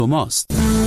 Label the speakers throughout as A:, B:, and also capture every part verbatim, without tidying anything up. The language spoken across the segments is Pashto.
A: ماست.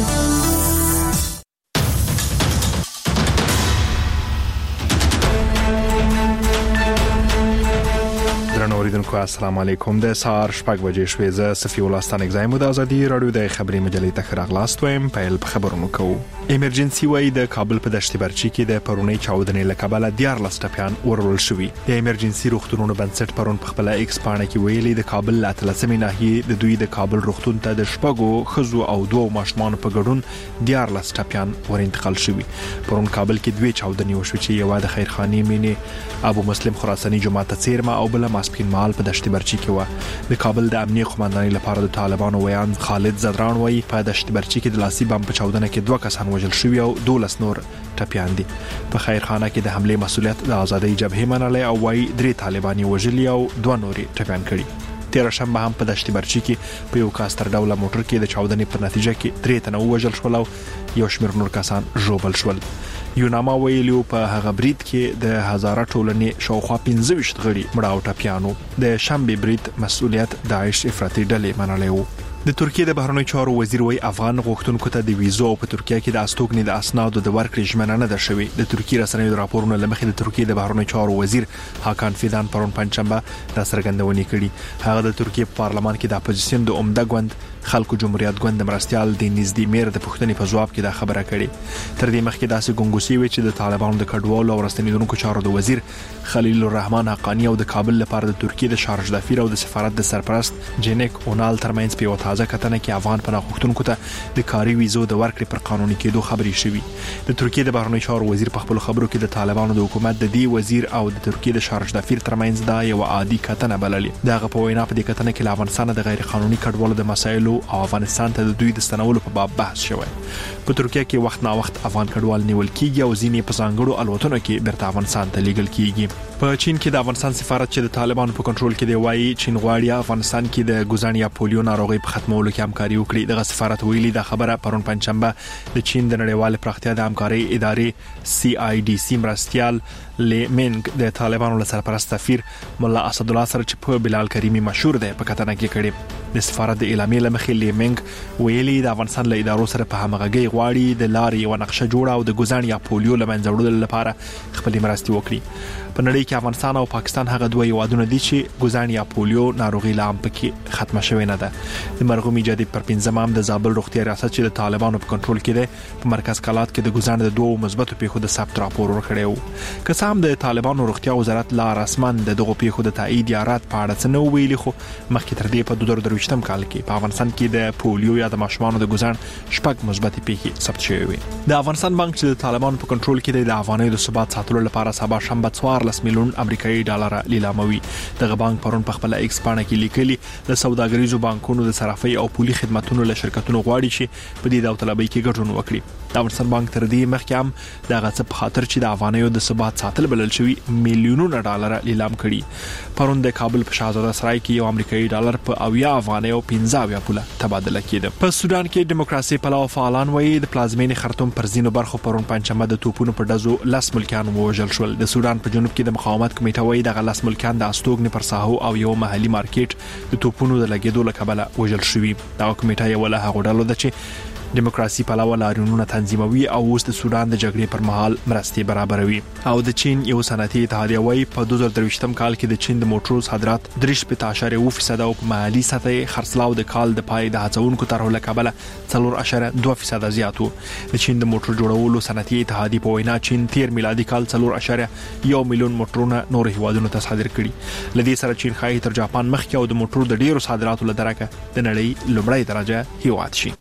B: اوریدونکو السلام علیکم. د سهار شپږ بجې شوې. زه صفي الله ستانک زایم د ازادي رادیو د خبري مجلې ته راغلاست وایم. پیل په خبرونو کوو. ایمرجنسي وای د کابل په دشت برچی کې د پرونی چاودنې لکبل دیار لسټپیان ورول شوی. د ایمرجنسي روغتونونو بنسټ پرون په خپل ایکس پاڼه کې ویلي د کابل لاتلسمې ناحیه د دوی د کابل روغتون ته د شپږو خزو او دوه ماشومان په ګډون دیار لسټپیان ور انتقال شوی. پرون کابل کې دوه چاودنې وشوي چې یو د خیرخانی مینه ابو مسلم خراساني جماعت څیرما او بل ماسپین مال په دشت برچی کې و. د کابل د امنیه قومندانۍ لپاره د طالبانو ویان خالد زدران وایي په دشت برچی کې د لاسي بم په چاودنه کې دوه کسان وژل شوي او دولس نور ټپیان دي. په خیرخانه کې د حمله مسؤلیت د آزادۍ جبهې منلې او وایي درې طالباني وژلي او دوه نوري ټپیان کړي. تیر شنبه هم په دشت برچی کې په یو کاستر ډوله موټر کې د چاودنې په نتیجه کې درې تنه وژل شول او یو شمېر نور کسان ژوبل شول. یوناما ویلیو په هغه برید کې د هزاره ټولنې شاوخوا پنځه ویشت غړي مړه او ټپیانو. د شنبه برید مسؤلیت داعش افراطي ډلې منلې وو. د ترکیه د بهرنیو چارو وزیر وای افغان غوښتونکو ته د ویزو په ترکیه کې د استوګنې د اسنادو د ورکړې ژمنه نه ده شوې. د ترکیه رسنیو د راپورونو لمخې د ترکیه د بهرنیو چارو وزیر هاکان فیدان پرون پنځشنبه د سرګندونې کړي. هغه د ترکیه په پارلمان کې د اپوزیسیون د عمده ګوند خلکو جمهوریت ګوند مرستيال د نږدې میر د پښتنې په جواب کې دا خبره کړې. تر دې مخکې داسې ګونګوسی وی چې د طالبانو د کډوالو او رسنیدونکو چارو د وزیر خلیل الرحمن حقانی او د کابل لپاره د ترکیه د شارج دافیر او د سفارت د سرپرست جنیک اونال ترمنځ په تازه کتنه کې افغان پناهغوښتونکو ته د کاري ویزو د ورکړې پر قانوني کېدو خبرې شوې. د ترکیه د بهرنیو چارو وزیر په خپل خبرو کې د طالبانو د حکومت د دی وزیر او د ترکیه د شارج دافیر ترمنځ دا یو عادي کتنه بللې. دغه په وینا په دې کتنه کې افغانستان د غیر قانوني کډوالو د مسایلو او افغانستان ته د دوی د ستنولو په باب بحث شوی. په ترکیه کې وخت نا وخت افغان کډوال نیول کیږي او ځینې په ځانګړو الوتنو کې بیرته افغانستان ته لیږل کیږي. په چین کې د افغانستان سفارت چې د طالبانو په کنټرول کې دی وایي چین غواړي افغانستان کې د ګوزان یا پولیو ناروغي په ختمولو کې همکاري وکړي. دغه سفارت ویلي دا خبره پرون پنځشنبه د چین د نړیوال پراختیا د همکاري ادارې سی آی ډي سی مرستيال لیمنګ د طالبانو له سرپرست سفیر مولا اسد الله سره چې په بلال کریمی مشهور دی په کتنه کې کړي. د سفارت د اعلامیې لمخې لیمنګ ویلي د افغانستان له ادارو سره په همغږي غواړي د لارې او نقشه جوړه او د ګوزان یا پولیو لمنځه وړلو لپاره خپل مرستي وکړي. په نړۍ کې افغانستان او پاکستان هغه دوه هیوادونه دي چې ګوزان یا پولیو ناروغي لام پکې ختمه شوې نه ده. د مرغومي جدي پر پنځم د زابل روغتیا ریاست چې د طالبانو په کنټرول کې دی په مرکز کلات کې د ګوزان د دوه مثبتو پیښو د ثبت راپور ورکړی وو. که څه هم د طالبانو روغتیا وزارت لا رسمن د دغه پیښو د تایید یارات په اړه څه نو ویلي، خو مخکې تر دې په دوه زره درویشتم کال کې په افغانستان کې د پولیو یا د ماشومانو د ګوزان شپږ مثبت پیښې ثبت شوې وي. د افغانستان بانک چې د طالبانو په کنټرول کې دی د افغانۍ د ثبات ساتلو لپاره سبا شنبه څوارلس میلیون امریکایي ډالر لیلاموي. دغه بانک پرون په خپل ایکس پاڼه کې لیکلي د سوداګریزو بانکونو د صرافۍ او پولي خدماتو له شرکتونو غواړي چې په دې داوطلبۍ کې ګډون وکړي. د افغانستان بانک تر دې مخکې هم دغه څه په خاطر چې د افغانیو د ثبات ساتل بلل شوی میلیونونه ډالر لیلام کړي. پرون د کابل په شاهزاده سرای کې یو امریکایي ډالر په اویا افغانیو پنځه اویا پوله تبادله کېده. په سودان کې دیموکراسي پلوه فعالان وایي د پلازمینې خرطوم پر ځینو برخو پرون پنځمه د توپونو په ډزو لس ملکیان وژل شول. د سودان په جنوب کې د مقاومت کمیټه وایي د لس ملکیان د استوګنې پر ساحو او یو محلي مارکیټ د توپونو د لګیدو لکبله وژل شوي. دا کمیټه یو له هغو ډلو ده چې دیموکراسي پلوه لاریونونه تنظیموي او اوس د سودان د جګړې پر مهال مرستې برابروي. او د چین یو صنعتي اتحادیه وایي په دوه زره درویشتم کال کې د چین د موټرو صادرات درې شپږ اشاریه اووه فیصد او په محلي سطح خرڅلاو د کال د پای د هڅونکو طرحو لکبله څلور اشاریه دوه فیصد زیات وو. د چین د موټر جوړولو صنعتي اتحادیه په وینا چین تیر میلادي کال څلور اشاریه یو میلیون موټرونه نور هیوادونو ته صادر کړي. لدې سره چین خایي تر جاپان مخکې او د موټرو د ډیرو صادراتو لدرکه د نړۍ لومړی درجه هیواد شي.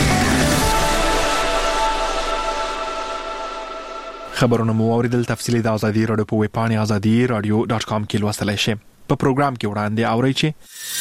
B: خبرونه مو اوریدل. تفصیلی د ازادي رادیو په ویب پاڼه ازادي رادیو ډاټ کام کې لوستلای شئ. په پروګرام کې وړاندې اورئ چې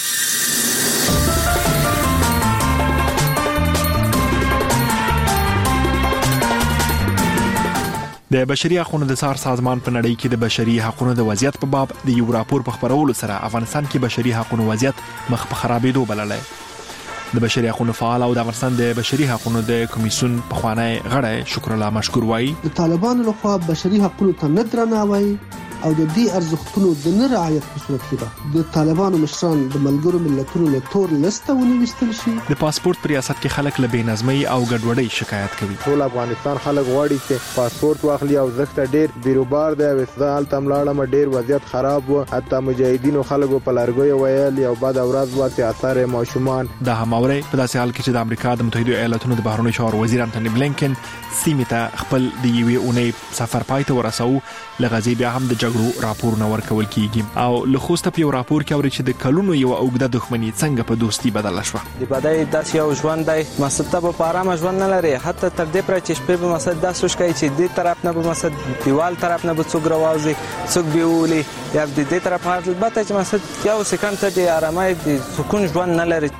B: د بشري حقوقو د سار سازمان په نړۍ کې د بشري حقوقو د وضعیت په باب د یو راپور په خبرولو سره افغانستان کې بشري حقوقو وضعیت مخ په خرابېدو بللای. د بشري حقوقو فعال او د افغانستان د بشري حقوقو د کمیسیون پخوانی غړی شکر الله مشکور وایي
C: د طالبانو لخوا بشري حقوقو ته نه درناوی
A: او د دې ارزښتونو د نه رعایت په صورت کې به د طالبانو مشران د ملګرو ملتونو له تور لسته ونیول شي.
B: د پاسپورت په ریاست کې خلک له بې نظمۍ او ګډوډۍ شکایت کوي.
C: ټول افغانستان خلک غواړي چې پاسپورت واخلي او زخته ډیر بیروبار دی. وسدال تملاړه ډیر وضعیت خراب و. حتی مجاهدینو خلکو په لارګوي ویل یو بعد اورز واسي اثر ماشومان.
B: د هماوري په داسې حال کې چې د امریکا د متحده ایالاتونو د بهرنیو چارو وزیر انټونی بلینکن سیمه ته خپل د یوې اونۍ سفر پای ته ورساو، لغزي بیا هم د جګړو راپور نه ورکول کیږي او له خوسته په راپور کې اوري چې د کلونو یو اوږده دښمنی څنګه په دوستي بدل شوه.
D: د بدای داس یو ژوند دی مسته په آرام ژوند نه لري، حتی تر دې پر چې شپې په مسد داس وشکای چې دې طرف نه په مسد دیوال طرف نه به څوک راوځي څوک بیولي یا د دې طرف البته چې مسد یو سکند ته د آرامۍ د سکون ژوند نه لري.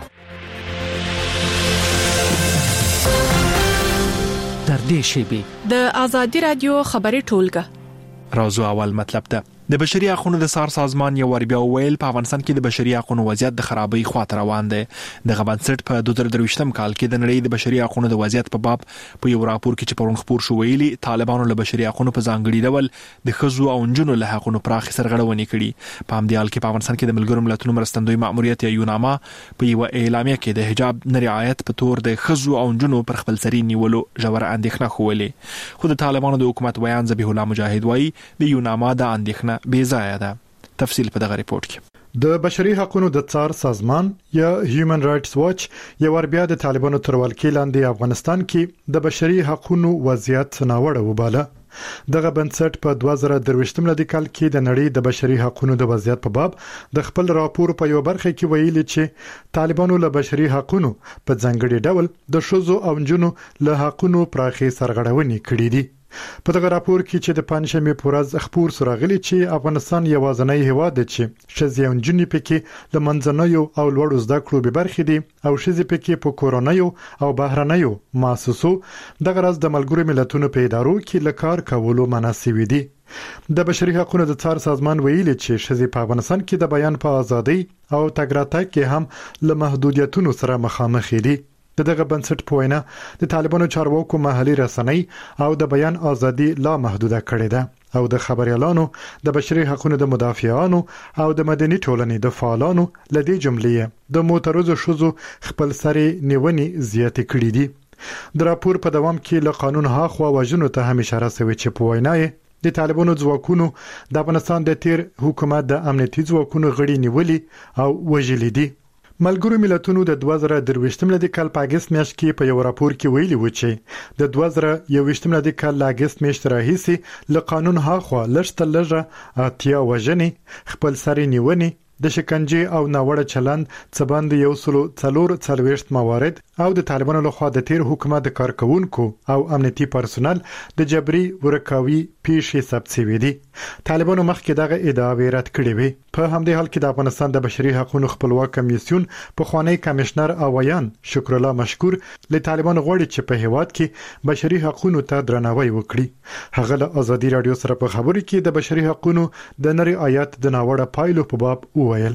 E: تر دې شیبې
F: د آزادی رادیو خبري ټولګه
B: راځو اول مطلب ته. د بشري حقوقو د سار سازمان یو ور بیا ویل په افغانستان کې د بشري حقوقو وضعیت د خرابۍ خواته روان دی. د غبنسټ په دوه زره درویشتم کال کې د نړۍ د بشري حقوقو د وضعیت په باب په یو راپور کې چې پرون خبر شو ویلي طالبانو له بشري حقوقو په ځانګړي ډول د خزو او نجونو له حقوقو پراخ سرغړونې کړي. په همدې حال کې په افغانستان کې د ملګرو ملتونو مرستندوی مأموریت یا یوناما په یو اعلامیه کې د حجاب نه رعایت په تور د خزو او نجونو پر خپل سري نیولو ژور اندېښنه خوولې. خو د طالبانو د حکومت بیان ذبیح الله مجاهد وایي د یوناما د اندېښنه بې ځایه ده. تفصیل په دغه ریپورت کې.
G: د بشري حقوقو د څار سازمان یا هیومن رائټس واچ یو ور بیا د طالبانو تر ولکې لاندې افغانستان کې د بشري حقوقو وضعیت ناوړه وباله. دغه بنسټ په دوه زره درویشتم لدی کال کې د نړۍ د بشري حقوقو د وضعیت په باب د خپل راپور په یو برخه کې ویلي چې طالبانو له بشري حقوقو په ځانګړي ډول د شوزو او نجونو له حقوقو پراخي سرغړونې کړې دي. په دغه راپور کې چې د پنځمې پورز خبر سراغلي چې افغانستان یوازنی هیواد دی چې شذې او نجونې پکې له منځنیو او لوړو زده کړو به برخې دي او شذې پکې په کورونیو او بهرنیو مؤسسو دغه راز د ملګرو ملتونو په ادارو کې لکار کولو مناسب دي. د بشري حقوقو د څار سازمان ویلي چې شذې په افغانستان کې د بیان په ازادي او تګ راتګ کې هم له محدودیتونو سره مخامخ دي. دغه بنسټ په وینا د طالبانو چارواکو محلي رسنۍ او د بیان ازادي لا محدوده کړې ده او د خبريالانو د بشري حقوقو د مدافعانو او د مدني ټولنې د فعالانو لدی جملې د معترضو شوزو خپل سري نیونی زیات کړې دي. د راپور په دوام کې له قانون هاخوا وژنو ته هم اشاره شوی چې په وینا یې د طالبانو ځواکونو د افغانستان د تیر حکومت د امنیتي ځواکونو غړي نیولي او وژلي دي. ملګرو ملتونو د دوه زره درویشتم لدی کال په اگست میاشت کې په یو راپور کې ویلي و چې د دوه زره یوویشتم لدی کال له اگست میاشت راهیسې له قانون هاخوا لږ لږه اتیا وژنې خپل سري نیونې د شکنجه او ناوړه چلند څبند یو سلو څلور څلويشت موارد او د طالبانو لخوا د تیر حکومت د کارکونکو او امنیتي پرسونل د جبري ورکاوي پیښې ثبت شوې دي. طالبانو مخکې دغه ادعاوې رد کړې وي. په همدې حال کې د افغانستان د بشري حقوقو خپلواک کمیسیون په خوانی کمشنر اویان شکر الله مشکور له طالبانو غوړي چې په هیواد کې بشري حقوقو ته درناوی وکړي. هغه له ازادي رادیو سره په خبرو کې د بشري حقوقو د نړۍ آیات د ناوړه پایلو په باب وویل.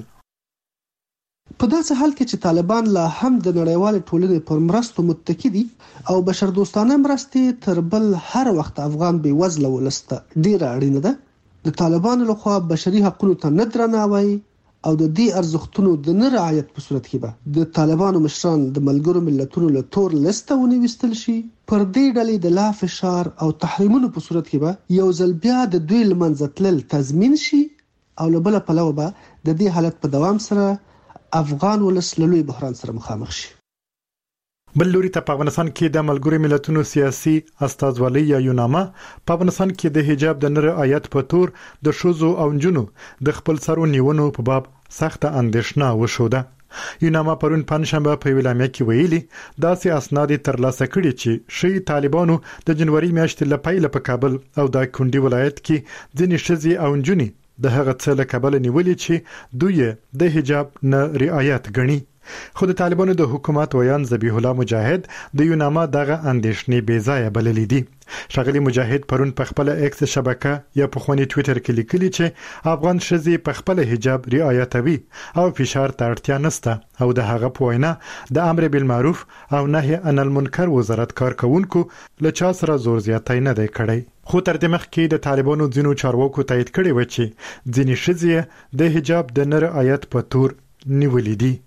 A: په داسې حال کې چې طالبان لا هم د نړیوال ټولنې پر مرستو متکی دي او بشردوستانه مرستې تر بل هر وخت افغان بې وزله ولسته ډیره اړینه ده. د طالبانو لخوا بشري حقوقو ته نه درناوی او د دې ارزښتونو د نه رعایت په صورت کې به د طالبانو مشران د ملګرو ملتونو له تور لسته ونیول شي. پر دې ډلې د لا فشار او تحریمونو په صورت کې به یو ځل بیا د دوی لمنځه تلل تضمین شي او له بل پلوه به د دې حالت په دوام سره افغان ولس له لوی بحران سره مخامخ شي.
G: بل لوري ته په افغانستان کې د ملګرو ملتونو سیاسي استازولۍ یا یوناما په افغانستان کې د حجاب د نړۍ آیت په تور د شوزو او نجونو د خپل سرو نیونو په باب سخت اندېښنه وشوده. یوناما پرون پنځشنبه په ویلامه کې ویلي داسې اسناد ترلاسه کړي چې شي طالبانو د جنوري میاشتې لپاره په کابل او د کندي ولایت کې ځینې شذې او نجونې د هغه څه له کابل نیولې چې دوی د حجاب نه رعایت غني. خو د طالبانو د حکومت ویان ذبیح الله مجاهد د یوناما دغه اندېښنې بې ځایه بللې دي. شغلی مجاهد پرون په خپل ایکس شبکه یا په خونی ټوئیټر کې لیکلي چې افغان شذې په خپل حجاب رعایتوي او فشار ته اړتیا نشته او د هغه په وینا د امر بالمعروف او نهي عن المنکر وزارت کارکونکو له چا سره زور زیاتی نه دی کړی. خو تر دې مخکې د طالبانو ځینو چارواکو تایید کړی و چې ځینې ښځې د حجاب د نر آیت په تور نیولې دي.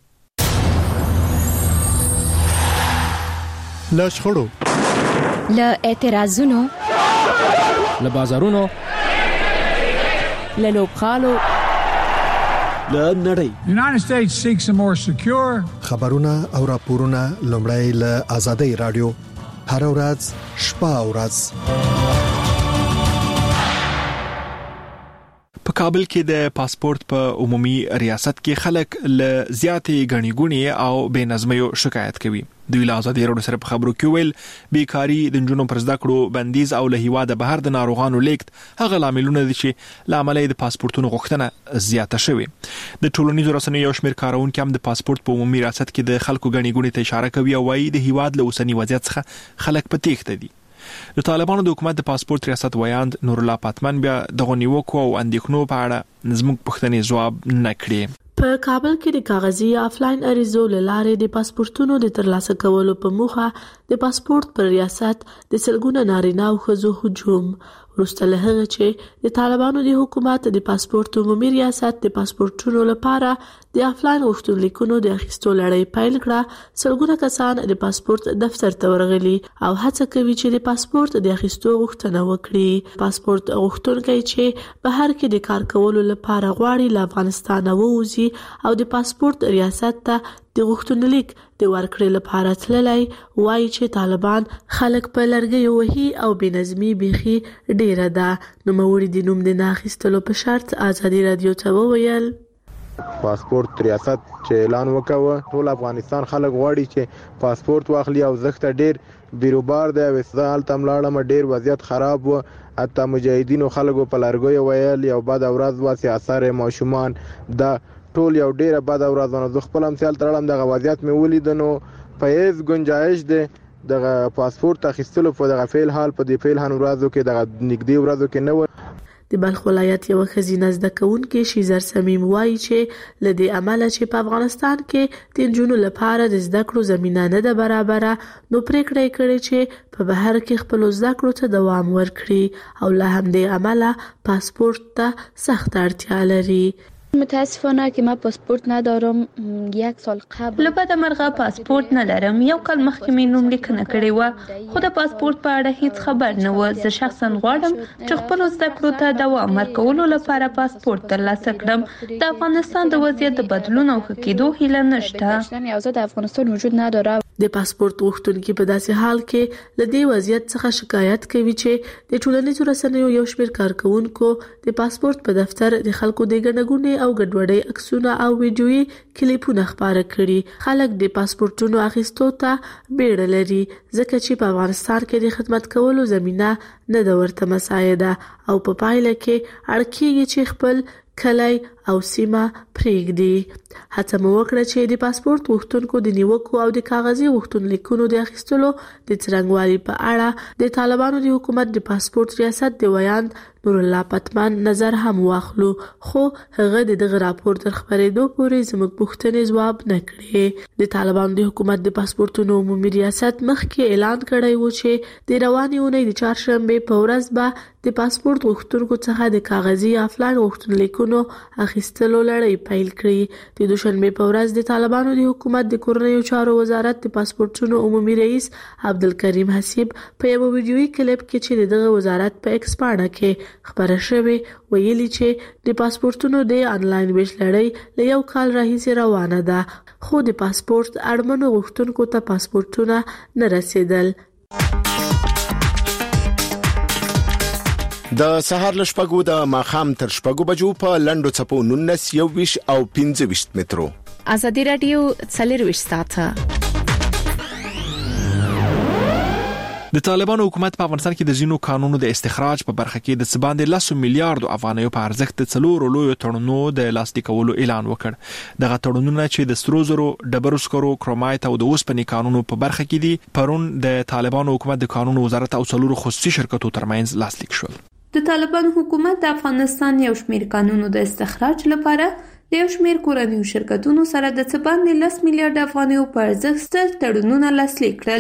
G: له شخړو،
H: له اعتراضونو،
E: له بازارونو، له لوبخالو،
I: له نړۍ.
J: United States seeks a more secure.
I: خبرونه او راپورونه لومړی له آزادۍ رادیو هر ورځ شپه او ورځ.
B: په کابل کې د پاسپورت په عمومي ریاست کې خلک له زیاتې غني ګونې او بې نظمیو شکایت کوي. دوی له آزادۍ رادیو سره په خبرو کې ویل بیکاری، د نجونو پر زده کړو بندیز او له هیواده بهر د ناروغانو لیږد هغه لاملونه دي چې لامل د پاسپورتونو غوښتنه زیاته شوې. د ټولنیزو رسنیو یو شمېر کارونکي هم د پاسپورت په عمومي ریاست کې د خلکو غني ګونې ته اشاره کوي او وايي د هیواد له اوسنی وضعیت څخه خلک په تېښته دي. د طالبانو د حکومت د پاسپورت ریاست ویاند نور الله پاتمن بیا د غونیوکو او اندېښنو په اړه زموږ پوښتنې ځواب نه کړي.
K: په کابل کې د کاغذي آفلاین اریزو لاره د پاسپورتونو د ترلاسه کولو په موخه د پاسپورت پر ریاست د سلګونه نارینه او ښځو هجوم وروسته له هغه چې د طالبانو د حکومت د پاسپورت عمومي ریاست د پاسپورتونو لپاره د آفلاین غوښتنلیکونو د اخیستو لړۍ پیل کړه، سلګونه کسان د پاسپورت دفتر ته ورغلي او هڅه کوي چې د پاسپورت د اخیستو غوښتنه وکړي. پاسپورت غوښتونکي چې بهر کې د کار کولو لپاره غواړي له افغانستان ووځي او د پاسپورت ریاست ته د غوښتنلیک د ورکړې لپاره تللی، وایي چې طالبان خلک په لرګیو وهي او بې نظمي بیخي ډیره ده. نوموړي د نوم د نه اخیستلو په شرط آزادۍ رادیو ته وویل
C: پاسپورت ریاست چې اعلان وکاوه ټول افغانستان خلک غواړي چې پاسپورت واخلي او زخته ډیر بیروبار دی. وسال تملاړه ډیر وضعیت خراب و، حتی مجاهدینو خلکو په لرګیو ویل یو بعد اورز واسي اثر ماشومان د ټول یو ډیره بعد اورزونه زه خپل مثال ترلم دغه وضعیت مې ولیدنو په هیڅ گنجائش ده دغه پاسپورت اخیستلو په دغه فعل حال په دې فعل هن ورځو کې دغه نګدي ورځو کې نه و.
K: د بلخ ولایت یو خزینه زده کوونکې شیزر سمیم وایي چې لدې عمله چې په افغانستان کې د نجونو لپاره د زده کړو زمينه نه ده برابره، نو پریکړه کړې چې په بهر کې خپل زده کړو ته دوام ورکړي او له همدې عمله پاسپورت ته سخت اړتیا لري.
L: متاسفانه که ما پاسپورت ندارم، یک سال قبل
M: لبد مرغه پاسپورت ندارم. یو کال مخکې مې نوم لیکنه کړې و، خو د پاسپورت په اړه هیڅ خبر نه و. زه شخصا غواړم چې خپل زده کړو ته دوام ورکولو لپاره پاسپورت ترلاسه کړم. د افغانستان د وضعیت د بدلون او ښه کېدو هیله نشته.
L: یوازې د افغانستان وجود نداره.
K: د پاسپورت غوښتونکي په داسې حال کې له دې وضعیت څخه شکایت کوي چې د ټولنیزو رسنیو یو شمېر کارکونکو د پاسپورت په دفتر د خلکو د ګڼګونې او ګډوډۍ عکسونه او ویډیويي کلیپونه خپاره کړي. خلک د پاسپورتونو اخیستو ته بیړه لري ځکه چې په افغانستان کې د خدمت کولو زمينه نه ده ورته مساعده او په پایله کې اړکیږي چې خپل کلی او سیمه پرېږدي. هڅه مو وکړه چې د پاسپورت غوښتونکو د نیوکو او د کاغذي غوښتنلیکونو د اخیستلو د څرنګوالي په اړه د طالبانو د حکومت د پاسپورت ریاست د ویاند نور الله پتمن نظر هم واخلو، خو هغه د دغه راپور تر خبرېدو پورې زموږ پوښتنې ځواب نه کړې. د طالبانو د حکومت د پاسپورتونو عمومي ریاست مخکې اعلان کړی و چې د روانې اونۍ د چهارشنبې په ورځ به د پاسپورت غوښتونکو څخه د کاغذي آفلاین غوښتنلیکونو اخیستلو لړۍ پیل کړي. د دوشنبې په ورځ د طالبانو د حکومت د کورنیو چارو وزارت د پاسپورتونو عمومي رئیس عبدالکریم حسیب په یو ویډیويي کلیپ کې چې دغه وزارت په ایکس پاڼه کې خبره شوې ویلي چې د پاسپورتونو د انلاین ویش لړۍ له یو کال راهیسې روانه ده، خو د پاسپورت اړمنو غوښتونکو ته پاسپورتونه نه رسیدل.
N: د سهار له شپږو د ماښام تر شپږو بجو په لنډو څپو نولس یوویشت او پنځه ویشت مترو.
F: آزادۍ رادیو څلرویشت ساعته.
B: د طالبانو حکومت په افغانستان کې د ځینو قانونو د استخراج په برخه کې د څه باندې لس میلیارډ افغانیو په ارزښت د څلورو لویو تړونونو د لاسلیک کولو اعلان وکړ. دغه تړونونه چې د سرو زرو، ډبرو سکرو، کرومایت او د اوسپنې قانونو په برخه کې دي، پرون د طالبانو حکومت د قانون وزارت او څلورو خصوصي شرکتو ترمنځ لاسلیک شول.
M: د طالبانو حکومت د افغانستان یو شمېر قانونو د استخراج لپاره د یو شمېر کورنیو شرکتونو سره د څه باندې لس میلیارډ افغانیو په ارزښت ستر تړونونه لاسلیک کړل.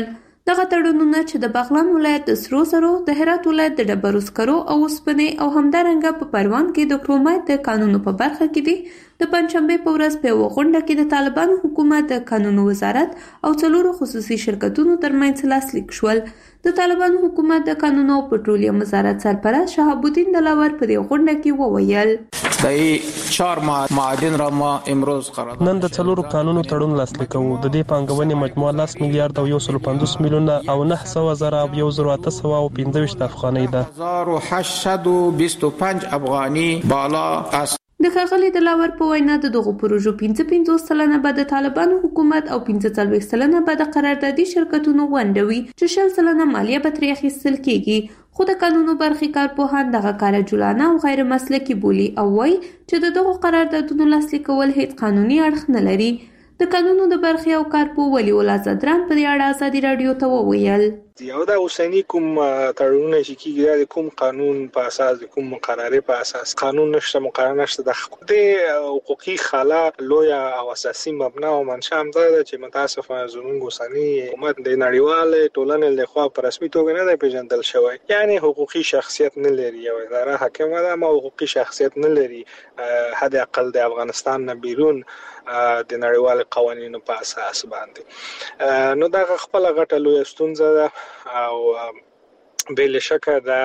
M: دغه تړونونه چې د بغلان ولایت د سرو زرو، د هرات ولایت د ډبرو سکرو او اوسپنې او همدارنګه په پروان کې د کرومایټ د قانونو په برخه کې دي. د پنځشنبه په ورځ په یوه غونډه کې د طالبانو حکومت د قانونو وزارت او څلورو خصوصي شرکتونو ترمنځ لاسلیک شول. د طالبانو حکومت د قانونو او پټرولیم وزارت سرپرست شهاب الدین دلاور په دې غونډه کې وویل
H: د چهار معادن را ما امروز قرارداد
O: نن د څلورو قانونو تړون لاسلیک کوو. د دې پانګونې مجموعه لاس میلیارډ او یو سل پنځوس میلیونه او نه سوه زره او یو زر اته سوه او پنځه ویشت افغانۍ ده.
H: هزار و هشتصد و بیست و پنج افغاني بالا است.
M: د ښاغلي دلاور په وینا د دغو پروژو پنځه پنځوس سلنه به د طالبانو حکومت او پنځه څلوېښت سلنه به د قراردادي شرکتونو ونډه وي چې شل سلنه مالیه به ترې اخیستل کیږي. خو د قانونو برخې کارپوهان دغه کار جولانه او غیر مسلکي بولي او وایي چې د دغو قراردادونو لاسلیک کول هیڅ قانوني اړخ نه لري. د قانونو د برخې او کارپوه ولي الله زدران په دې اړه ازادي راډیو ته وویل
P: یو دا اوسنی کوم تړونونه چې کیږي د کوم قانون په اساس د کوم مقرره په اساس قانون نشته مقرره نشته د حقوقي خلا لوی او اساسي مبنا او منشأ هم ده چې متاسفانه زموږ اوسنی حکومت د نړیوال ټولنې له خوا په رسمي توګه نه دی پیژندل شوی. یعنی حقوقي شخصیت نه لري او اداره حاکمه ده ما حقوقي شخصیت نه لري حد اقل د افغانستان نه بیرون د نړیوال قوانینو په اساس باندې. نو دا خپل غټه لوی ستونزه ده او بل شکه دا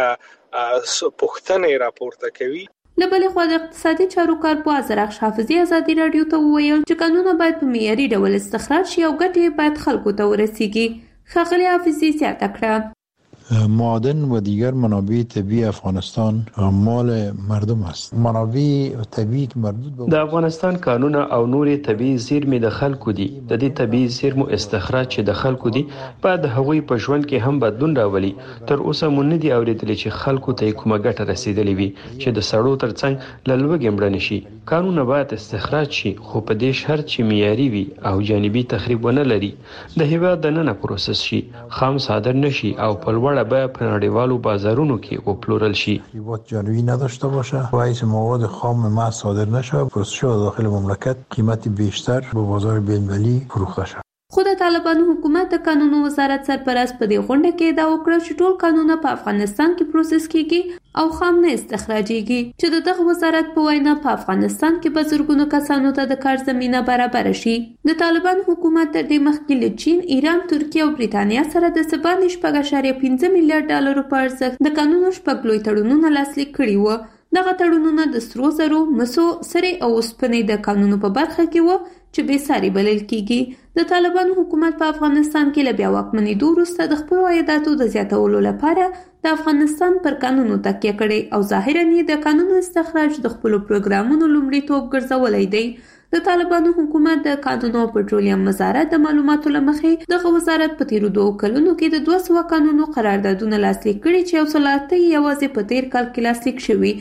P: پښتنې راپورته کوي.
M: له بلې خوا د اقتصادي چارو کارپوه زرخش حافظي ازادي راډیو ته وویل چې قانونونه باید په معیاري ډول استخراج شي او ګټې باید خلکو ته ورسیږي. ښاغلي حافظي زیاته کړه
Q: معادن و دیگر منابع طبیعی افغانستان مال مردم است. منابع طبیعی که مربوط به
R: د افغانستان کانونه او نورې طبیعي زیرمې د خلکو دي. د دې طبیعي زیرمو استخراج چې د خلکو دي باید د هغوی په ژوند کې هم بدلون راولي. تر اوسه مو نه دي اورېدلي چې خلکو ته کومه ګټه رسیدلې وي چې د سړو ترڅنګ له لوږې مړه نه شي. کانونه باید استخراج شي خو په دې شرط چې معیاري وي او جانبي تخریب ونه لري. د هېواد دننه پروسس شي، خام صادر نشي او په لوړه بیه په نړیوالو بازارونو کې وپلورل شي.
Q: تخریبات جانبی نداشته باشه و حیث مواد خام محض صادر نشه، پروسس شده داخل مملکت قیمت بیشتر به بازار بین‌المللی فروخته شود.
M: خو د طالبانو حکومت د قانونو وزارت سرپرست په دې غونډه کې دا وکړه چې ټول قانونونه په افغانستان کې پروسس کیږي او خام نه استخراجيږي. چې د دغه وزارت په وینا په افغانستان کې به زرګونو کسانو ته د کار زمينه برابر شي. د طالبانو حکومت تر دې مخکې له چین، ایران، ترکیه او بریتانیا سره د سبان شپږ اعشاریه پنځه میلیارډ ډالرو په ارزښت د قانونو شپږ لوی تړونونه لاسلیک کړي وو. دغه تړونونه د سرو زرو، مسو، سرې او اوسپنې د قانونو په برخه کې وو چې بې ساري بلل کیږي. د طالبانو حکومت په افغانستان کې له بیا واکمنېدو وروسته د خپلو عایداتو د زیاتولو لپاره د افغانستان پر قانونو تکیه کړې او ظاهراً یې د قانونو استخراج د خپلو پروګرامونو لومړیتوب ګرځولی دی. د طالبانو حکومت د قانونو او پټرولیم وزارت د معلوماتو له مخې دغه وزارت په تیرو دوو کلونو کې د دوه سوه قانونو قراردادونه لاسلیک کړي چې یو سل اته یوازې په تیر کال کې لاسلیک شوي.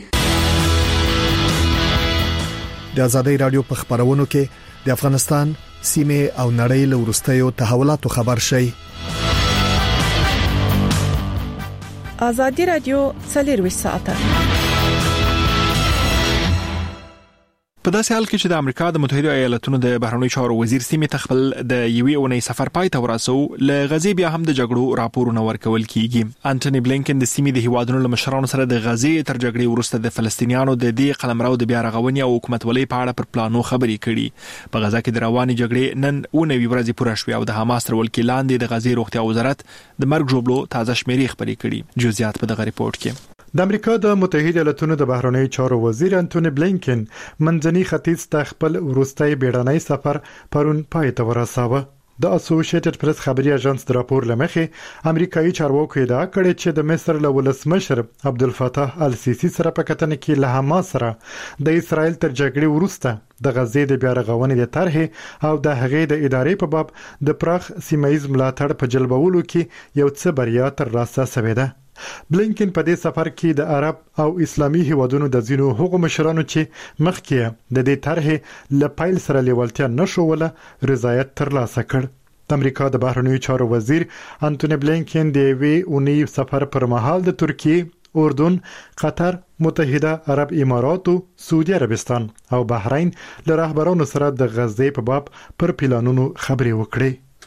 I: د ازادۍ راډیو په خبرونو کې د افغانستان سیمه او نړۍ له ورستیو تحولاتو خبر شي.
F: ازادي راډیو څلور ساعته
B: په داسې حال کې چې د امریکا د متحده ایالاتونو د بهرنیو چارو وزیر سیمې تخپل د یوې اونۍ سفر پای ته ورسو، ل غزې بیا هم د جګړو راپورونه ورکول کیږي. انټونی بلینکن د سیمې د هیوادونو له مشرانو سره د غزې تر جګړې وروسته د فلسطینیانو د دې قلمرو د بیا رغونې او حکومتولۍ په اړه پر پلانو خبرې کړي. په غزا کې د روانې جګړې نن اونۍ ورځې پوره شوې او د حماس تر ولکې لاندې د غزې روغتیا وزارت د مرګ جوړلو تازه شمیرې خبرې کړي. جزئیات په دغه ریپورت کې.
G: د امریکا د متحده ایالاتونو د بهرنیو چارو وزیر انټونی بلینکن منځني ختیځ ته خپل وروستي بیړنی سفر پرون پای ته ورساوه. د اسوسییټډ پریس خبري اژانس د راپور لمخې امریکایي چارواکو ادعا کړې چې د مصر له ولسمشر عبدالفتاح السیسی سره په کتنه کې له حماس سره د اسرائیل تر جګړې وروسته د غزې د بیا رغونې د طرحې او د هغې د ادارې په باب د پراخ سیمایي ملاتړ په جلبولو کې یو څه بریا ترلاسه شوې ده. بلینکن په دې سفر کې د عرب او اسلامي هیوادونو د ځینو حقوق مشرانو چې مخکې د دې طرحې له پایل سره لیوالتیا نشوله رضایت ترلاسه کړ. د امریکا د بهرنیو چارو وزیر انټونی بلینکن د یوې اونۍ سفر پر مهال د ترکیه، اردن، قطر، متحده عرب اماراتو، سعودي عربستان او بحرین له رهبرانو سره د غزې په باب پر پلانونو خبرې وکړې.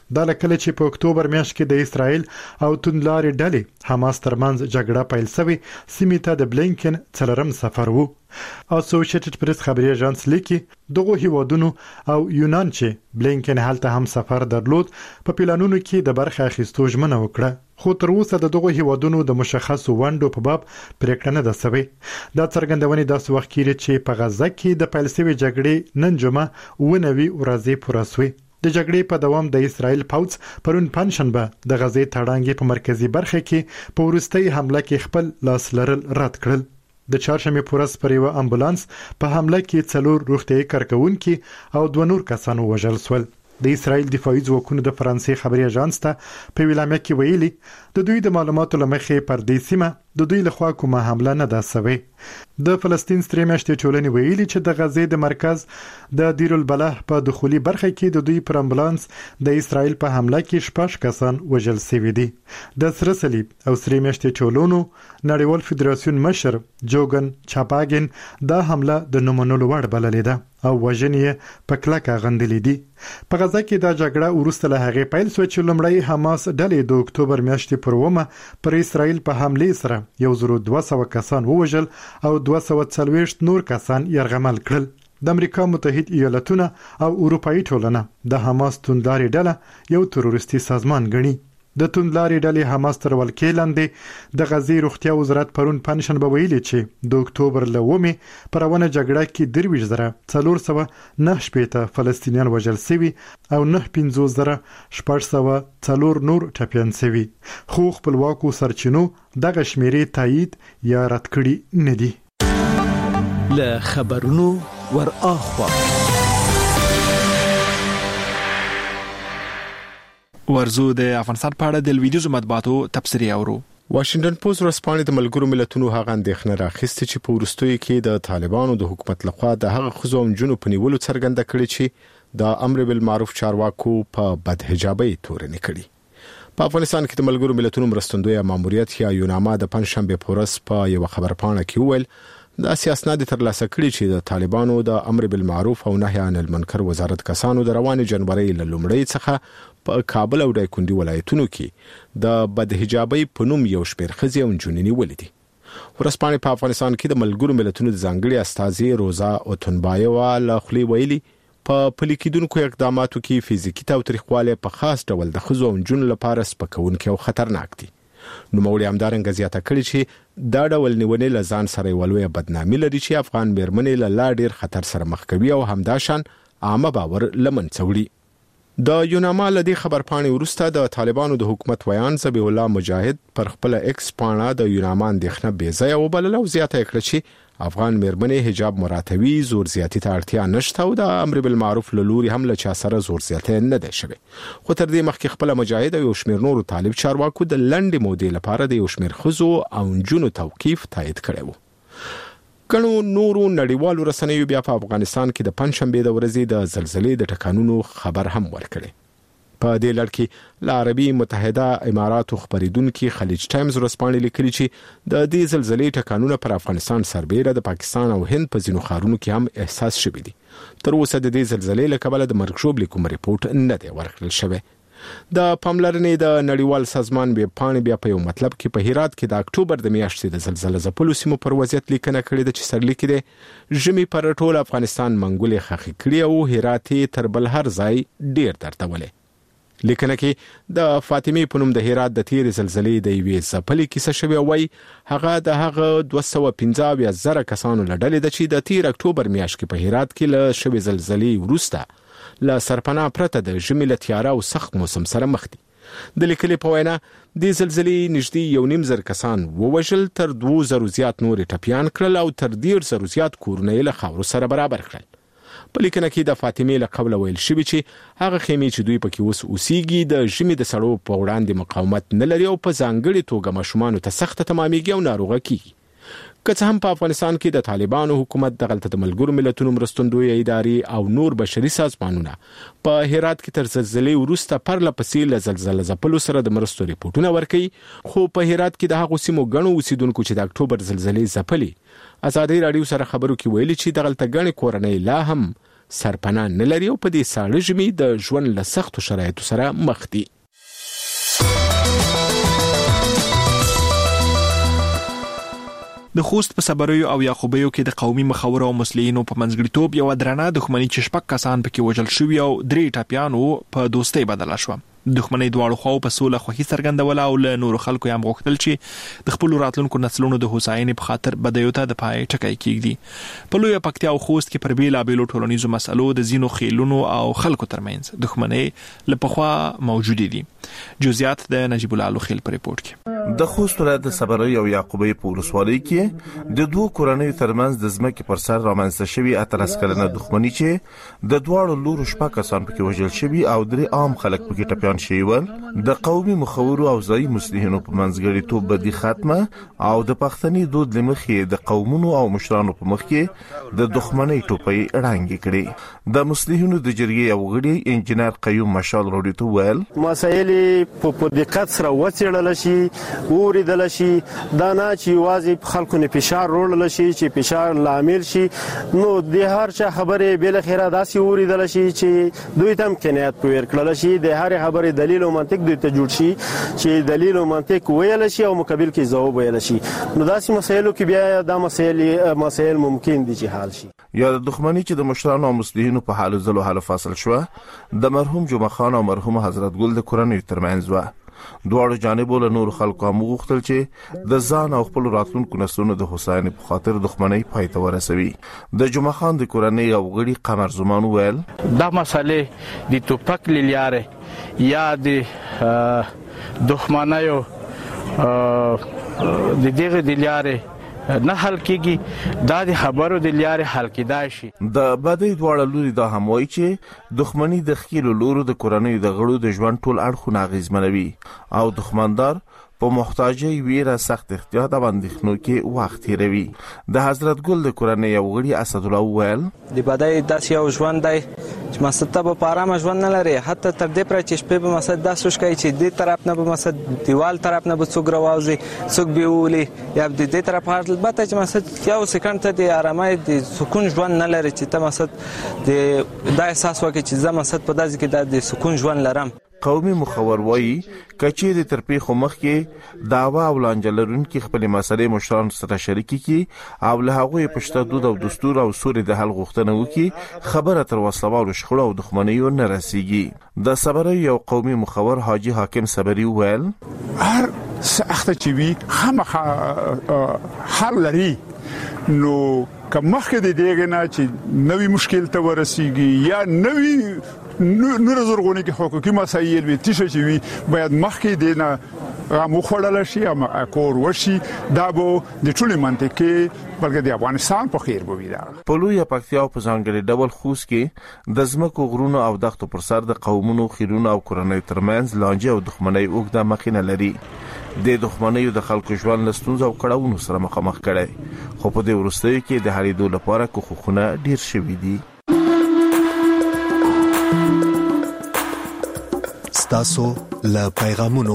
G: دا لکه چې په اکتوبر میاشت کې د اسرائیل او توندلارې ډلې حماس ترمنځ جګړه پیل شوې سیمې ته د بلینکن څلورم سفر وو. اسوسییټډ پریس خبري اژانس لیکي دغه هیوادونو او یونان چې بلینکن هلته هم سفر درلود په پلانونو کې د برخه اخیستو ژمنه وکړه، خو تر اوسه د دغه هیوادونو د مشخصو ونډو په باب پریکړه نه ده شوې. دا څرګندونې داسې وخت کې چې په غزه کې د پیل شوې جګړې نن جمعه ونوي ورځې پوره شوې. د جګړې په دوام د اسرائیل پوځ پرون پنځشنبه د غزې تړانګې په مرکزی برخه کې په وروستۍ حمله کې خپل لاس لرل رد کړل. د چهارشنبه پورس پر یو امبولانس په حمله کې څلور روغتیايي کارکونکي او دوه نور کسان وژل شول. د اسرائیل دفاعي ځواکونو د فرانسې خبري اژانس ته په ویلامه کې ویلي د دوی د معلوماتو لمخې پر دې سیمه د دوی لخوا کومه حمله نه ده شوې. د فلسطین سترې میاشتې ټولنې ویلي چې د غزې د مرکز د دیر البلح په دخولي برخه کې د دوی پر امبولانس د اسرائیل په حمله کې شپږ کسان وژل شوي دي. د سره صلیب او سرې میاشتې ټولونو نړیوال فدراسیون مشر جوګن چاپاګن دا حمله د نمونلو وړ بللې ده او وژنې په کلکه غندلې دي. په غزه کې دا جګړه وروسته له هغې پیل شوه چې لومړی حماس ډلې د اکتوبر میاشتې پر اوومه پر اسرائیل په حملې سره یو زر دوه سوه کسان ووژل او دوه سوه څلوېښت نور کسان یرغمل کړل. د امریکا متحد ایالتونه او اروپאי ټولنه د حماس توندلارې ډله یو تروریستي سازمان ګڼي. د توندلارې ډلې حماس تر ولکې لاندې د غزې روغتیا وزارت پرون پنځشنبه ویلي چې د اکتوبر له اوومې پر روانه جګړه کې درویشت زره څلور سوه نهه شپېته فلسطینیان وژل شوي او نهه پنځوس زره شپږ سوه څلور نور ټپیان شوي، خو خپلواکو سرچینو دغه شمیرې تایید یا رد کړي نه دي.
S: له خبرونو ور اخوا
B: ورزو د افغانستان په اړه د لویدیزو مطبوعاتو تبصرې اورو.
N: واشنگټن پوسټ ورځپاڼې د ملګرو ملتونو هغه اندېښنه راخیستې چې په وروستیو کې د طالبانو د حکومت لخوا د هغه ښځو او نجونو په نیولو څرګنده کړې چې د امر بالمعروف چارواکو په بدحجابۍ تورنې کړي. په افغانستان کې د ملګرو ملتونو مرستندوی ماموریت یا یوناما د پنځشنبه پورس په یو خبرپاڼه کې وویل دا سیاسناد ترلاسه کړی چې د طالبانو د امر بالمعروف او نهي عن المنکر وزارت کسانو د روانې جنوري له لومړۍ څخه په کابل او دایکندي ولایتونو کې د بدحجابۍ په نوم یو شمېر ښځې او نجونې نیولې دي. ورځپاڼې په افغانستان کې د ملګرو ملتونو د ځانګړي استازي روزا اوتنبایوا له خولې ویلي په پلي کېدونکو اقداماتو کې فزیکي تاوتریخوالی په خاص ډول د ښځو او نجونو لپاره سپکونکي او خطرناک دي. نوموړي همدارنګه زیاته کړې چې دا ډول نیونې له ځان سره یوه لویه بدنامي لري چې افغان مېرمنې له لا ډېر خطر سره مخ کوي او همداشان عامه باور له منځه وړي. د یوناما له دې خبرپاڼې وروسته د طالبانو د حکومت ویان ذبیح الله مجاهد پر خپله ایکس پاڼه د یوناما اندېښنه بېځایه وبلله او زیاته یې کړه چې افغان مېرمنې حجاب مراعاتوي، زور زیاتي ته اړتیا نشته او د امر بالمعروف له لوري هم له چا سره زور زیاتی نه دی شوی. خو تر دې مخکې خپله مجاهد او یو شمېر نورو طالب چارواکو د لنډې مودې لپاره د یو شمېر ښځو او نجونو توقیف تایید کړی و. ګڼو نورو نړیوالو رسنیو بیا په افغانستان کې د پنځشنبې د ورځې د زلزلې د ټکانونو خبر هم ورکړی. په دې لړ کې له عربي متحده اماراتو خبریدونکي خلیج ټایمز ورځپاڼې لیکلي چې د دې زلزلې ټکانونه پر افغانستان سربېره د پاکستان او هند په ځینو ښارونو کې هم احساس شوي دي. تر اوسه د دې زلزلې له کبله د مرګ ژوبلې کوم ریپورټ نه دی ورکړل شوی. د پاملرنې د نړیوال سازمان ویبپاڼې بیا په یو مطلب کې په هرات کې د اکتوبر د میاشتې د زلزلې ځپلو سیمو پر وضعیت لیکنه کړې ده چې سرلیک دی ژمي پر ټول افغانستان منګولې خښې کړي او هرات یې تر بل هر ځای ډېر دردولی. لیکنه کې د فاطمې په نوم د هرات د تیرې زلزلې د یوې ځپلې کیسه شوې وای هغه د هغه دوه سوه پنځه اویا زره کسانو له ډلې ده چې د تیر اکتوبر میاشت کې په هرات کې له شوې زلزلې وروسته له سرپناه پرته د ژمي له تیاره او سخت موسم سره مخ دي. د لیکلې په وینا د زلزلې نږدې یو نیم زر کسان ووژل، تر دوه زرو زیات نورې ټپیان کړل او تر ډېر زرو زیات کورونه یې له خاورو سره برابر کړل. په لیکنه کې د فاطمې له قبله ویل شوي چې هغه خیمې چې دوی پکې اوس اوسیږي د ژمي د سړو په وړاندې مقاومت نه لري او په ځانګړې توګه ماشومانو ته سخته تمامیږي او ناروغه کیږي. که څه هم په افغانستان کې د طالبانو حکومت دغلته د ملګرو ملتونو مرستندویه ادارې او نور بشري سازمانونه په هرات کې تر زلزلې وروسته پرله پسې له زلزله ځپلو سره د مرستو ریپورټونه ورکوي، خو په هرات کې د هغو سیمو ګڼو اوسیدونکو چې د اکتوبر زلزلې ځپلې ازادي راډیو سره خبرو کې ویلي چې دغلته ګڼې کورنۍ لا هم سرپناه نه لري او په دې ساړه ژمي د ژوند له سختو شرایطو سره مخ دي.
B: د خوست په صبریو او یعقوبیو کې د قومي مخاورو او مسلمانانو په منځګړیتوب یو درانه دښمنی چې شپږ کسان پکې وژل شوی او درې ټاپیانو په دوستۍ بدله شو. دښمنۍ دواړو خواو په سوله خوښي څرګندوله او له نورو خلکو هم غوښتل چې د خپل راتلونکو نسلونو د هوساینې په خاطر بدیو ته د پای ټکی کېږدي. په لویه پکتیا او خوست کې پر بیلابیلو ټولنیزو مسلو د ځینو خیلونو او خلکو ترمنځ دښمنۍ له پخوا موجودې دي. جزئیات د نجیب الله لوخیل په ریپورت کې.
T: د خوست ولایت د صبریو او یعقوبیو په ولسوالۍ کې د دوه کورنیو ترمنځ د ځمکې پر سر رامنځته شوی اتلس کلنه دښمنۍ چې د دواړو لورو شپږ کسان پکې وژل شوي او درې عام خلک پکې ټپیان شوي ول. د قومي مخاورو او ځایي مسلمانانو په منځګړیتوب بدی ختمه او د پښتني دود لمخې د قومونو او مشرانو په مخ کې د دښمنۍ ټوپۍ اړانګې کړې. د مسلمانانو د جرګې یو غړي انجنیر قیوم مشال روډي ته ویل
U: مسایل په دقت سره وڅېړل شي وریدل شي دا نه چې واځي خلکو نه فشار وروړل شي چې فشار لامل شي نو د هر چا خبره بل خیره داسي وریدل شي چې دوی تم کنایت پویر کړل شي د هر خبره دلیل او منطق دوی ته جوړ شي چې دلیل او منطق ویل شي او مقابل کې ځواب ویل شي نو داسي مسایلو کې بیا دا مسایل مسایل ممکن دي چې حل شي.
T: یا د دښمنۍ چې د مشرانو او مسلمانانو په حال زلو حل فاصل شو د مرحوم جمعه خان او مرحوم حضرت ګل د کورنۍ ترمنځ و. دواړو جانبو له نور خلکو هم غوښتل چې د ځان او خپل راتلونکو نسلونو د هوساینې په خاطر دښمنۍ پای ته ورسوي. د جمعه خان د کورنۍ او غړي قمر زمان ویل
H: دا مسالې د توپک لیاره یا د دښمنیو د دغه د لیاره نه حل کیږي دا د خبرو د لیارې حل کیدای شي.
T: د بدی دواړه لوري دا هم وایي چې دښمنۍ د خیلو لورو د کورنۍ د غړو د ژوند ټول اړخونه اغیزمنوي او دښمندار په محتاجي ویره سخت احتیاط او اندېښنو کې وخت تیروي. د حضرت ګل د کورنۍ یو غړي اسد الله ویل
D: د بدی داس یو ژوند دی چې مسته په آرام ژوند نه لري حتی تر دې پر چې شپې به مسد داس وشکای چې دې طرف نه به مسد دیوال طرف نه به څوک راوځي څوک به ولي یا د دې طرف البته چې مسد یو سکند ته د آرامۍ د سکون ژوند نه لري چې ته مسد د دا احساس وکړي چې زما مسد په داسې کې د سکون ژوند لرم.
T: قومي مخور وایي کچې د ترپیخو مخ کې داوا او لانجلرون کې خپل مسلې مشران سره شریکي کی او له هغه پښته دود او دستور او سوري د حل غوښتنه وکي خبره تر وسلوالو شخړو او دښمنیو نه رسیږي. د صبر یو قومي مخور حاجی حاکم صبري ویل
V: هر سخت چې وی خامخ حل لري نو کمخ د دېګ نه چې نوې مشکل ته ورسیږي یا نوې نور زرغونی کې حقوقي مسایل وي تشه چې وي باید مخکې دینه غو خړل شي او اکور وشي دا به د ټولې منطقې بلکې د افغانستان په خیر بوي. دا
T: په لویه پکتیا په ځانګړي ډول خوست کې د ځمکو غرونو او دښتو پر سر د قومونو خیرونو او کورنۍ ترمنځ لانجه او دښمنۍ اوږده مخینه لري. د دښمنۍ د خلکو ژوند لستونز او کړهونو سره مخامخ کړي خو په دې وروستیو کې د هریدو لپاره کوښښونه ډیر شوي دي.
I: تاسو له پیغامونو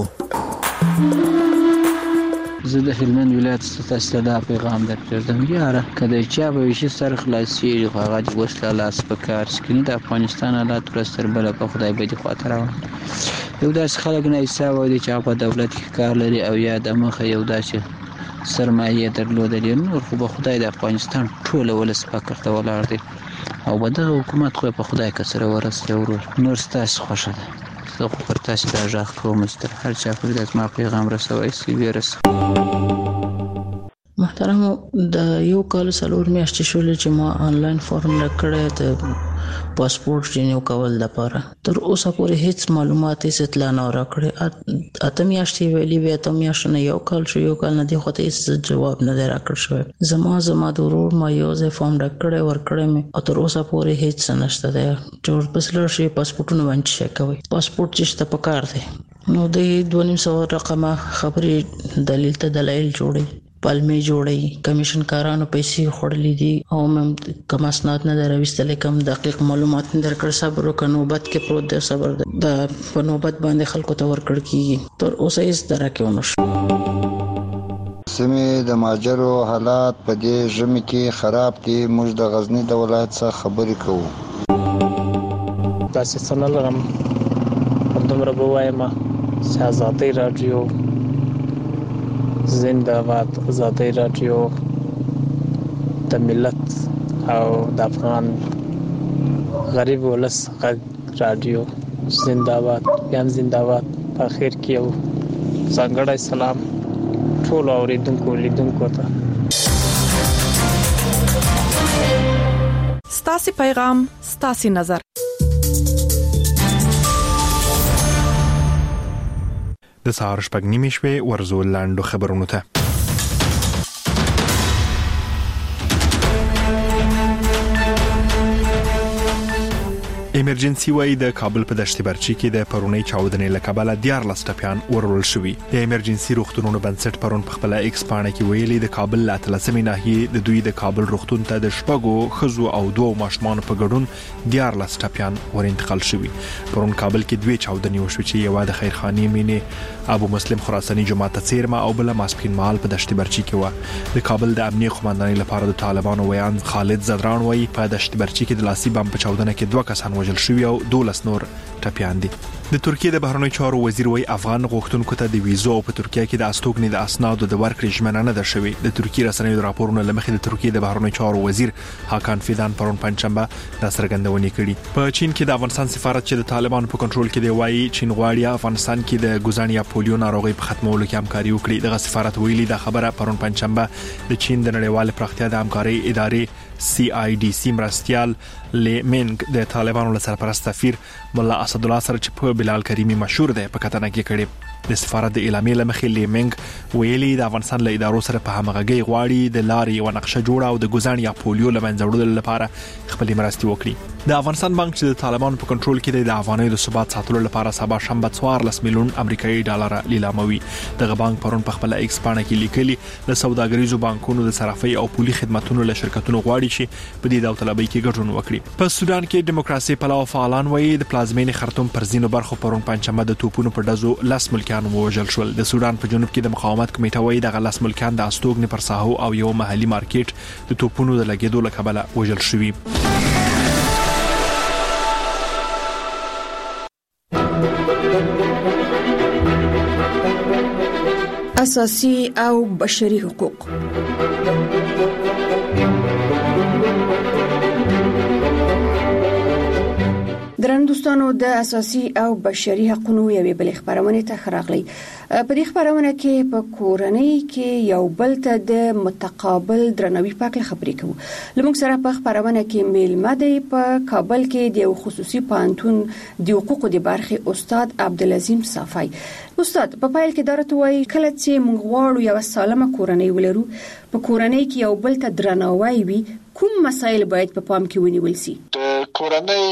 W: زه د هلمند ولایت ستاسو ته پیغام درکړم یاره کله چې به وشي سر خلاصي هغه د وسله لاس پکار سکینی د افغانستان حالات ورستر بل په خدای به دي خاطر یو داس خلک نه حساب ودی چې په دولت کې کار لري او یا د مخه یو داسې سرمایه درلودل نور خو به خدای د افغانستان ټول ولس پکړه ولر دي او بده حکومت خو په خدای کسره ورسته ورور نور ستاسو خوشاله زه خو پر تاسو دا ځاخ کوم ستر هر چا پر داس ما پیغام رسوي سی ویرس.
X: محترم د یو کال سلور میاشتې شولې چې ما آنلاین فارم راکړی د پاسپورت رینیو کول لپاره تر اوسه پورې هیڅ معلومات یې اطلاع نه راکړې. اته میاشتې ویلي وې اته میاشتې نه یو کال شو یو کال نه دی خو ته هیڅ جواب نه دی راکړ شوی. زما زما د ورور ما یو ځای فارم راکړی ورکړی مې او تر اوسه پورې هیڅ نشته دی چې بس لړ شي پاسپورتونه باندې شي کوي پاسپورت چې ته پکار دی نو د دوه نیم سوه رقمه خبرې دلیل ته دلایل جوړي پالمې جوړي کمیشن کارانو پیسې خورلې دي او مم کم اسناد نه درويستل کم دقیق معلومات نه درکړ صبر وکړو نوبت کې پروت دی صبر د په نوبت باندې خلکو ته ورکړ کیږي تر اوسه هیڅ درکه ونه شو.
Y: سیمې د ماجرو حالات په دې ژمي کې خراب دي موږ د غزنی د ولایت څخه خبرې کوو.
O: داسې څه نه لرم. دومره به وایم چې ازادي رادیو زنده باد، ازادي رادیو د ملت او د افغان غریب ولس غږ رادیو زنده باد، یم زنده باد. په اخر کې یو ځانګړی سلام ټول اوریدونکو لیدونکو ته.
F: ستاسو پیغام، ستاسو نظر.
B: د سهار شپږ نیمې شوې ورزو لاندو خبرونو ته. ایمرجنسي وای د کابل په دشت برچی کې د پرونی چاودنې لکبله دیار لسټپیان ورول شوی. د ایمرجنسي روغتونونو بنسټ پرون په خپل ایکس پاڼه کې ویلي د کابل لاتلسمې ناحیې د دوی د کابل روغتون ته د شپږو خزو او دوه ماشومان په ګډون دیار لسټپیان ور انتقال شوی. پرون کابل کې دوه چاودنې وشوي چې یو د خیرخانی مینه ابو مسلم خراساني جماعت څیرمه او بل ماسپین مال په دشت برچی کې و. د کابل د امنیه قومندانۍ لپاره د طالبانو ویان خالد زدران وای په دشت برچی کې د لاسي بم په چاودنه کې دوه کسان وژل شوی او دولس نور ټپیان دي. د ترکیه د بهرنی چارو وزیر وای افغان غوښتونکو ته د ویزو په ترکیه کې د استوګنې د اسنادو د ورکړې ژمنه نه ده شوې. د ترکیه رسنیو راپورونه لمخې د ترکیه د بهرنی چارو وزیر هاکان فیدان پرون پنځشنبه د سرګندونې کړي. په چین کې د افغانستان سفارت چې د طالبانو په کنټرول کې دی وایي چین غواړي افغانستان کې د ګوزانیا پولیو ناروغي په ختمولو کې همکاري وکړي. دغه سفارت ویلي دا خبره پرون پنځشنبه د چین د نړیوال پراختیا د همکاري ادارې سی آی ډی سی مرستيال لیمنګ د طالبانو له سرپرست سفیر مولا اسد الله سره چې په بلال کریمی مشهور دی په کتنه کې کړي. د سفارت د اعلامیې لمخې لیمنګ ویلي د افغانستان له ادارو سره په همغږي غواړي د لارې او نقشه جوړه او د ګوزانیا پولیو لمنځه وړلو لپاره خپل مرستي وکړي. د افغانستان بانک چې د طالبانو په کنټرول کې دی د افغانۍ د ثبات ساتلو لپاره سبا شنبه څوارلس میلیون امریکایي ډالر لیلاموي. دغه بانک پرون په خپل ایکس پاڼه کې لیکلي د سوداګریزو بانکونو د صرافۍ او پولي خدماتو له شرکتونو غواړي چې په دې داوطلبۍ کې ګډون وکړي. په سودان کې دیموکراسي پلاو فعالان وایي د پلازمینې خرطوم پر ځینو برخو پرون پنځمه د توپونو په ډزو لاس ملکیان وژل شول. د سودان په جنوب کې د مقاومت کمیټه وایي د لاس ملکیان د استوګنې پر ساحو او یو محلي مارکیټ د توپونو د لګیدو لکبله وژل شوي.
A: اساسي او بشري حقوق. درنو دوستانو د اساسي او بشري حقوقو یوې بلې خبرونه ته خراغلي. په دې خبرونه کې په کورنۍ کې یو بل ته د متقابل درناوي په اړه خبرې کوو. لمونږ سره په خبرونه کې میلمه دی په کابل کې د خصوصي پانتون د حقوقو د برخې استاد عبدالعظیم صافی. استاد په پایل کې درته وایي کله چې موږ غواړو یو سالمه کورنۍ ولرو په کورنۍ کې یو بل ته درناوی وي کوم مسایل باید په پام کې ونیول شي؟
P: د کورنۍ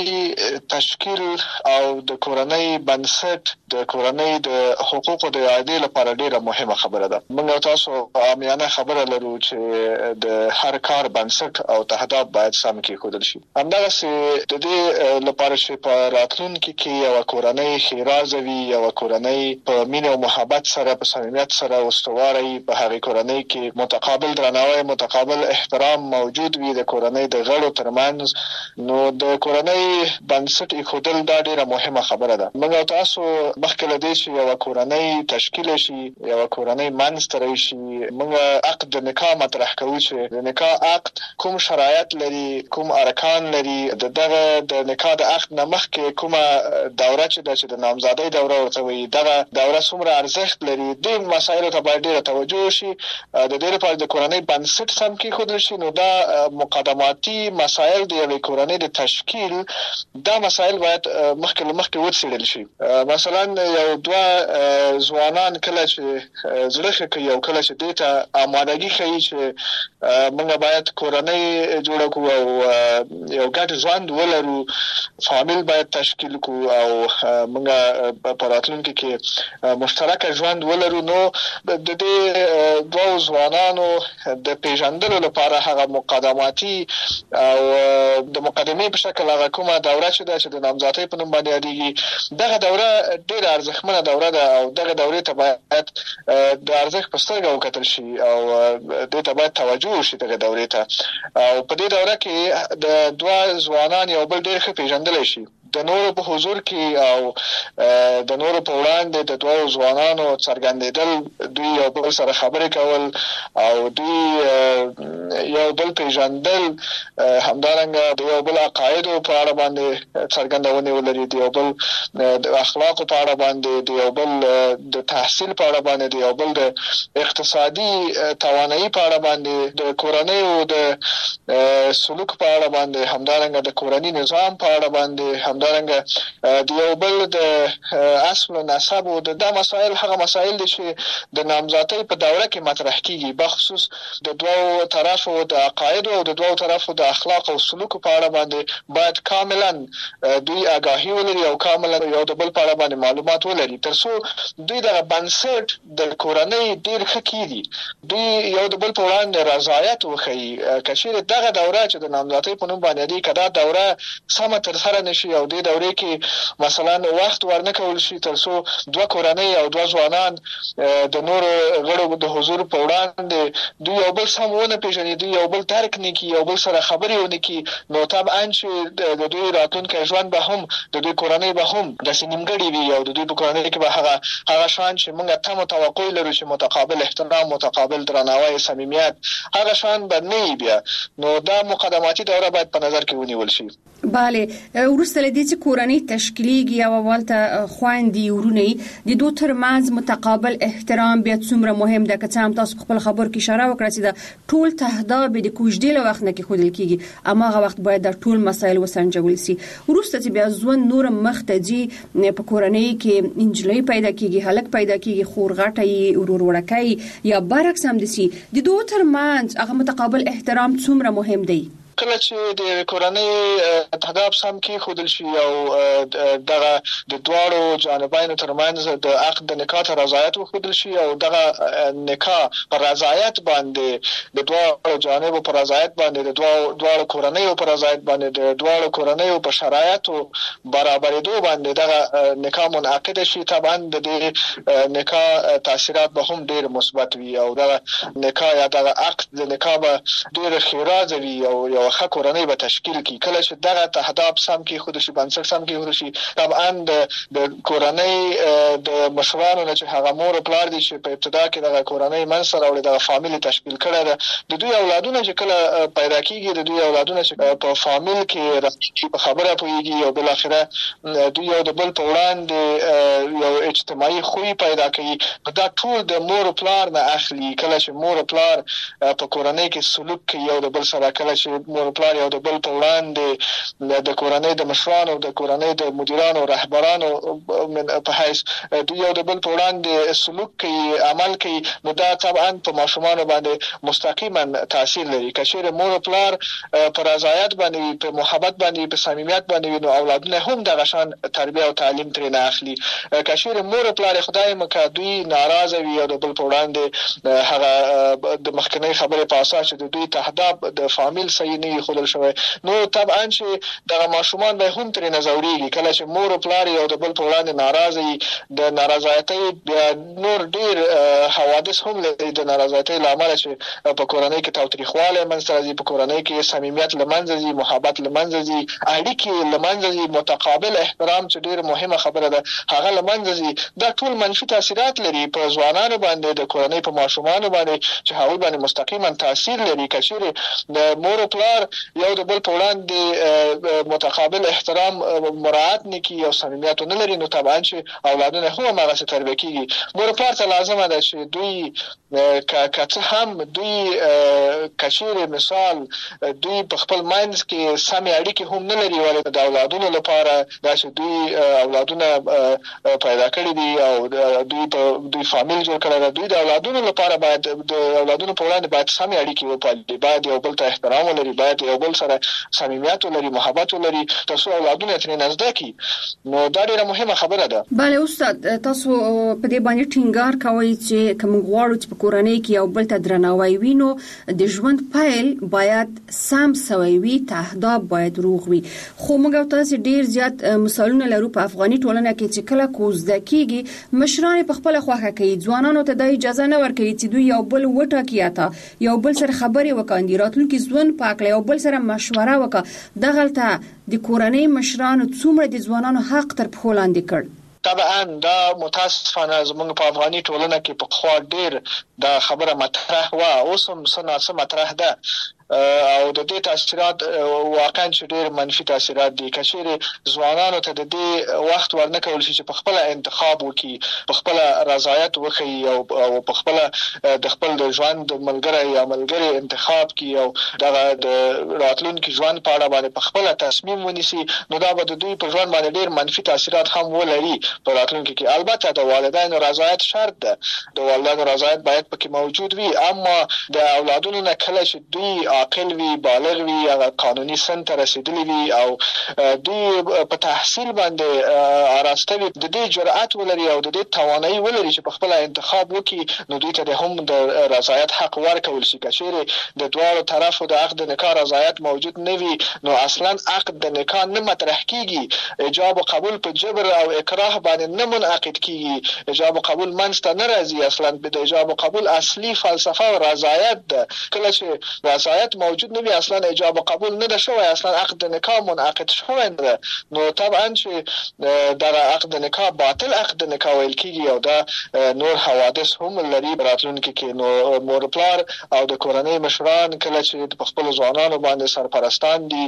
P: تشکیل او د کورنۍ بنسټ د کورنۍ د حقوقو د اعادې لپاره ډیره مهمه خبره ده. موږ تاسو عامیانه خبره لرو چې د هر کار بنسټ او تهداب باید سم کېښودل شي. همدغسې د دې لپاره چې په راتلونکي کې یو کورنۍ ښېرازه وي، یو کورنۍ په مینه او محبت سره په صمیمیت سره استواره وي، په هغې کورنۍ کې متقابل درناوی، متقابل احترام موجود وي د کورنۍ د غړو ترمنځ، نو د کورنۍ بنسټ ایښودل دا ډیره مهمه خبره ده. موږ تاسو مخکې له دې چې یو کورنۍ تشکیل شي، یو کورنۍ منځته راشي، موږ عقد د نکاح مطرح کوو چې د نکاح عقد کوم شرایط لري، کوم ارکان لري، دغه د نکاح د عقد نه مخکې کومه دوره چې د چې د نامزادۍ دوره ورته وایي دغه دوره څومره ارزښت لري. دې مسایلو ته باید ډیره توجه شي. د دې لپاره د کورنۍ بنسټ سم کېښودل شي. نو دا مقدماتي مسایل د یوې کورنۍ د تشکیل دا مسایل باید مخکې له مخکې وڅېړل شي. مثلا یو دوه ځوانان کله چې زړه ښه کوي او کله چې دې ته آمادګي ښیي چې موږ باید کورنۍ جوړه کړو او یو ګډ ژوند ولرو، فامیل باید تشکیل کړو او موږ په راتلونکي کې مشترک ژوند ولرو، نو د دې دوه ځوانانو د پیژندلو لپاره هغه مقدماتي او د مقدمې په شکل هغه کومه دوره چې ده چې د نامزادۍ په نوم باندې یادېږي، دغه دوره ډېره ارزښتمنه دوره ده او دغه دورې ته باید د ارزښت په سترګه وکتل شي او دې ته باید توجه وشي دغه دورې ته. او په دې دوره کې د دوه ځوانان یو بل ډېر ښه پیژندلی شي.
C: د نورو په حضور کې او د نورو په وړاندې د دوه ځوانانو څرګندېدل، دوی یو بل سره خبرې کول او دوی یو بل پیژندل، همدارنګه د یو بل عقایدو په اړه باندې څرګندونه ولري، د یو بل د اخلاقو په اړه باندې، د یو بل د تحصیل په اړه باندې، د یو بل د اقتصادي توانایي په اړه باندې، د کورنۍ او د سلوک په اړه باندې، همدارنګه د کورنۍ نظام په اړه باندې، همدارنګه د یو بل د اصل او نسب او د مسائل هغه مسائل دي چې د نامزدۍ په دوره کې مطرح کیږي، بخصوص د دوه طرفو د عقاید او د دوه طرفو د اخلاق او سلوک په اړه باندې باید کاملا دوی آگاهی ولري او کاملا یو د بل په اړه باندې معلومات ولري، ترڅو دوی د بنسټ د کورنۍ ډیر ښه کیږي، دوی یو د بل په وړاندې رضایت وښيي. کشیر دغه دوره چې د نامزدۍ په نوم باندې دی، کدا دوره سم تر سره نشي او د دورې کې مثلا وخت ورنه کول شي ترڅو دوه کورنۍ او دوه ځوانان د نورو غړو د حضور په وړاندې دوی یو بل سم ونه پیژني، دوی یو بل درک نه کوي، یو بل سره خبرې ونه کوي، نو طبعا چې د دوی راتلونکي ژوند به هم د دوی کورنۍ به هم د سینمګړي وي او د دوی په کورنۍ کې به هغه هغه شان چې موږ ته متوقع لرو چې متقابل احترام، متقابل درناوی، صمیمیت، هغه شان به نه بیا. نو دا مقدماتي دوره باید په نظر کې ونیول شي.
A: bale ورسته لدې چې کورنۍ تشکیلیږي او اولته خويندې ورونی د دوه ترمنځ متقابل احترام بیا څومره مهم ده. که څام تاسو خپل خبر کې اشاره وکړه چې د ټول تهداب د کوژدې له وخت نه کې خودل کیږي، اما هغه وخت باید د ټول مسایل وسنجول شي. ورسته چې بیا ځوان نور مختجی په کورنۍ کې انجلۍ پیدا کیږي، هلک پیدا کیږي، خورغټي ورور وړکای یا برعکس هم دي، د دوه ترمنځ هغه متقابل احترام څومره مهم دی.
C: کله چې د کورنۍ تهداب سم کې خودل شي او دغه د دواړو جانبینو ترمنځ د عقد د نکاح ته رضایت وخودل شي او دغه نکاح پر رضایت باندې د دواړو جانبو پر رضایت باندې د دواړو کورنیو پر رضایت باندې د دواړو کورنیو په شرایطو برابرېدو باندې دغه نکاح منعقد شي، طبعا د دې نکاح تاثیرات به هم ډېر مثبت وي او دغه نکاح یا دغه عقد د نکاح به ډېر خیرازه وي او یو ښه کورنۍ به تشکیل کی. کله چې دغه تهداب سم کې خود شي، بنسټ سم کې خود شي، طبعا د کورنۍ د مشرانو نه چې هغه مور او پلار دي چې په ابتدا کې دغه کورنۍ منځ راوړي، دغه فامیل تشکیل کړي ده، د دوی اولادونه چې کله پیدا کیږي، د دوی اولادونه چې په فامیل کې راځي په خبره پويږي او بل اخره دوی یو د بل په وړاندې یو اجتماعي خوې پیدا کوي، دا ټول د مور او پلار نه اخلي. کله چې مور او پلار په کورنۍ کې سلوک کوي یو د بل سره، کله چې مور او پلار یو د بل په وړاندې د کورنۍ د مشرانو، د کورنۍ د مدیرانو، رهبرانو په حیث دوی یو د بل په وړاندې سلوک کوي، عمل کوي، نو دا طبعا په ماشومان باندې مستقیما تاثیر لري. که چیرې مور او پلار په رضایت باندې، په محبت باندې، په صمیمیت باندې، نو اولادونه هم دغه شان تربیه او تعلیم ترې نه اخلي. که چیرې مور او پلار خدای مکه دوی ناراضه وي او د بل په وړاندې هغه د مخکنی خبرې په اساس چې دوی تهداب د فامیل صحیح نه خودل شوی، نو طبعا چې دغه ماشومان به هم ترې نزوريږي. کله چې مور او پلار یو د بل په وړاندې ناراضه وي، د ناراضایتۍ بیا نور ډیر حوادث هم لري. د ناراضایتۍ لامل چې په کورنۍ کې تاوتریخواله منځ راځي، په کورنۍ کې صمیمیت لمنځه ځي، محبت لمنځه ځي، اړیکې لمنځه ځي، متقابل احترام چې ډیر مهمه خبره ده هغه لمنځه ځي. دا ټول منفي تاثیرات لري په ځوانانو باندې، د کورنۍ په ماشومانو باندې چې هغوی باندې مستقیما تاثیر لري. که چیرې د مور او پلار یو د بل په وړاندې متقابل احترام مراعات نکي او صمیمیت نه لري، نو طبعا چې اولادونه هم هغه څه تربیه کیږي. مور او پلار ته لازمه ده چې دوی که څه هم دوی کشیر مثال دوی په خپل منځ کې سمې اړیکې هم نه لري، ولې د اولادونو لپاره دا چې دوی اولادونه پیدا کړي دي او دوی په دوی فامیل جوړ کړی دی، دوی د اولادونو لپاره باید د اولادونو په وړاندې باید سمې اړیکې وپالي، باید یو بل ته احترام ولري، باید یو بل سره صمیمیت ولري، محبت ولري، ترڅو اولادونه ترې نږدې کی. نو دا ډیره مهمه خبره ده.
A: بله استاد، تاسو په دې باندې ټینګار کوئ چې چې کوم غواړو چې په کورنۍ کې یو بل ته درناوی وینو د ژوند پایل باید سم سوي وي، تهداب باید روغ وي. خو موږ تاسو ډیر زیات مثالونه لرو په افغاني ټولنه کې چې کله کوزده کیږي مشران په خپل خواخه کوي، ځوانانو ته د اجازه نه ورکوي چې دوی یو بل وټاکي تا یو بل سره خبرې وکاندي، راتلونکي ژوند پاک یو بل سره مشوره وکړه. دغلته د کورنۍ مشرانو څومره د ځوانانو حق تر پښو لاندې کړ.
C: طبعا دا متاسفانه زمونږ په افغاني ټولنه کې په خوا ډیر دا خبره مطرح و، اوس هم سناسه مطرح ده او د دې تاثیرات واقعا چې ډېر منفي تاثیرات دي. کچېره ځوانانو ته د دې وخت ورنه کول شي چې په خپل انتخاب وکړي، په خپل رضایت وکړي او په خپل د خپل د ژوند ملګری یا ملګری انتخاب کړي او د راتلونکي ژوند په اړه باندې په خپل تصمیم ونیسي، نو دا به د دوی په ژوند باندې ډېر منفي تاثیرات هم ولري په راتلونکي کې. البته د والدینو رضایت شرط ده، د والدینو رضایت باید پکې موجود وي، اما د اولادونو نه کله چې دوی عاقل وي، بالغ وي، هغه قانوني سن ته رسیدلی وي او دوی په تحصیل باندې اراسته وي، د دې جرأت ولري او د دې توانایي ولري چې په خپل انتخاب وکړي، نو دوی ته هم د رضایت حق ورکول شي. کچېره د دوه طرفو د عقد نکاح رضایت موجود نه وي، نو اصلا عقد د نکاح نه مطرح کیږي، ایجاب او قبول په جبر او اکراه باندې نه منعقد کیږي، ایجاب او قبول منځ ته نه راځي. اصلا د ایجاب او قبول اصلي فلسفه او رضایت ده، کله چې رضایت موجود نه وي اصلا ایجاب او قبول نه ده شوی، اصلا عقد نکاح منعقد شوی نه ده، نو طبعا چې دا عقد نکاح باطل عقد نکاح ویل کیږي او دا نور حوادث هم لري راتلونکي کې. نو مور پلار او د کورنۍ مشران کله چې په خپل ځوانانو باندې سرپرستان دي،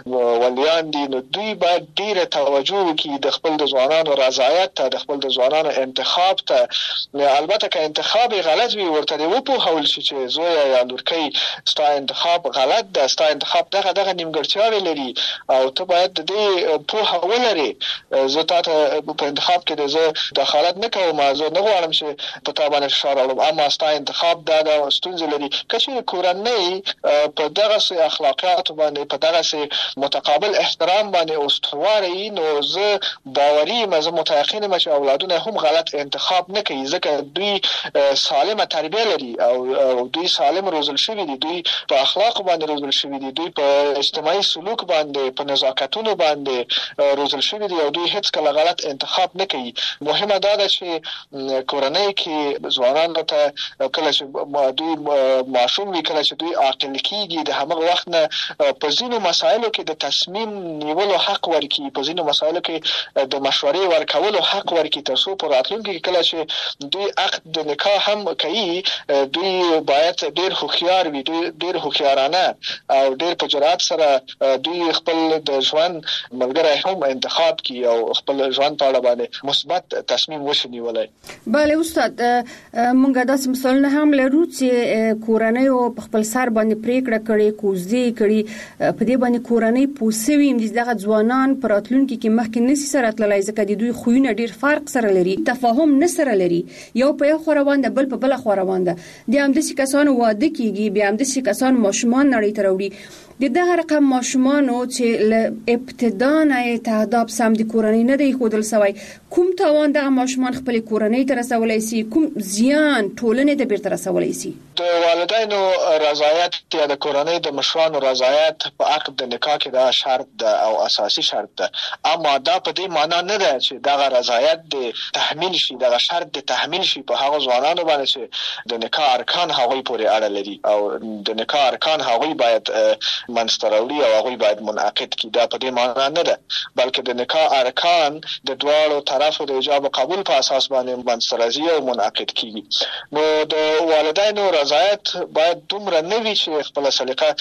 C: ولیان دي، نو دوی باید ډیره توجه وکړي د خپل د ځوانانو رضایت ته، د خپل د ځوانانو انتخاب ته. البته که انتخاب غلط وي ورته وپوهول شي چې زوی یا لورکۍ ستا انتخاب غلط ده، ستا انتخاب دغه دغه نیمګړتیاوې لري او ته باید د دې پوهه ولري. زه تاسو په انتخاب کې د زه دخالت نه کوم، زه نه غواړم چې په تا باندې فشار راوړم، اما ستا انتخاب دا د ستونزې لري. کله کورنۍ په دغه سي اخلاقیات باندې، په دغه سي متقابل احترام باندې استواري، نو زه باوري یم، زه متيقن یم چې اولادونه هم غلط انتخاب نه کوي، ځکه دوی سالمه تربیه لري او دوی سالم روزل شوي دي، دوی په اخلاق باندې روزل شوي دي، دوی په اجتماعي سلوک باندې، په نزاکتونو باندې روزل شوي دي او دوی هیڅ کله غلط انتخاب نه کوي. مهمه دا ده چې کورنۍ کې ځوانانو ته کله چې دوی ماشوم وي، کله چې دوی عاقل کیږي، د هغه وخت نه په ځینو مسایلو کې د تصمیم نیولو حق ورکړي، په ځینو مسایلو کې د مشورې ورکولو حق ورکړي، تر څو په راتلونکي کې کله چې دوی عقد د نکاح هم کوي، دوی باید ډېر هوښیار وي، ډېر هوښیارانه او ډېر په جرأت سره دوی خپل د ژوند ملګری هم انتخاب کړي او خپل ژوند په اړه باندې مثبت تصمیم وشنیولای.
A: بله استاد، مونږ داسې مثالونه هم لرو چې کورنۍ او خپل سر باندې پریکړه کړې، کوزدې کړې، په دې باندې کورنۍ پوسوي هم دغه ځوانان پر راتلونکي کې مخکې نسی سره تللی، ځکه د دوی خوونه ډیر فرق سره لري، تفاهم نه سره لري، یو په یو خو روان ده، بل په بل خو روان ده. د همداسې کسانو واده کیږي، بیا همداسې کسان ماشومان نړۍ ته راوړي. د دغه رقم ماشومانو چې له ابتدا نه تهداب سم د کورنۍ نه دی خودل سوی، کوم تاوان دغه ماشومان خپل کورنۍ ته رسولای شي، کوم زیان ټولنې ته بیرته رسولای شي؟
C: د والدینو رضایت یا د کورنۍ د مشرانو رضایت په عقد د نکاح کې دا شرط ده او اساسي شرط ده، اما دا په دې معنی نه ده چې دغه رضایت د تحمیل شي، دغه شرط د تحمیل شي په هغه ځوانانو باندې چې د نکاح ارکان هغوی پورې اړه لري او د نکاح ارکان هغوی باید منستراوړي او هغوی باید منعقد کړي. دا په دې معنی نه ده، بلکې د نکاح ارکان د دواړو طرفو د ایجاب او قبول په اساس باندې منستراځي او منعقد کیږي. نو د والدینو رضایت باید دومره نه وي چې خپل سلیقه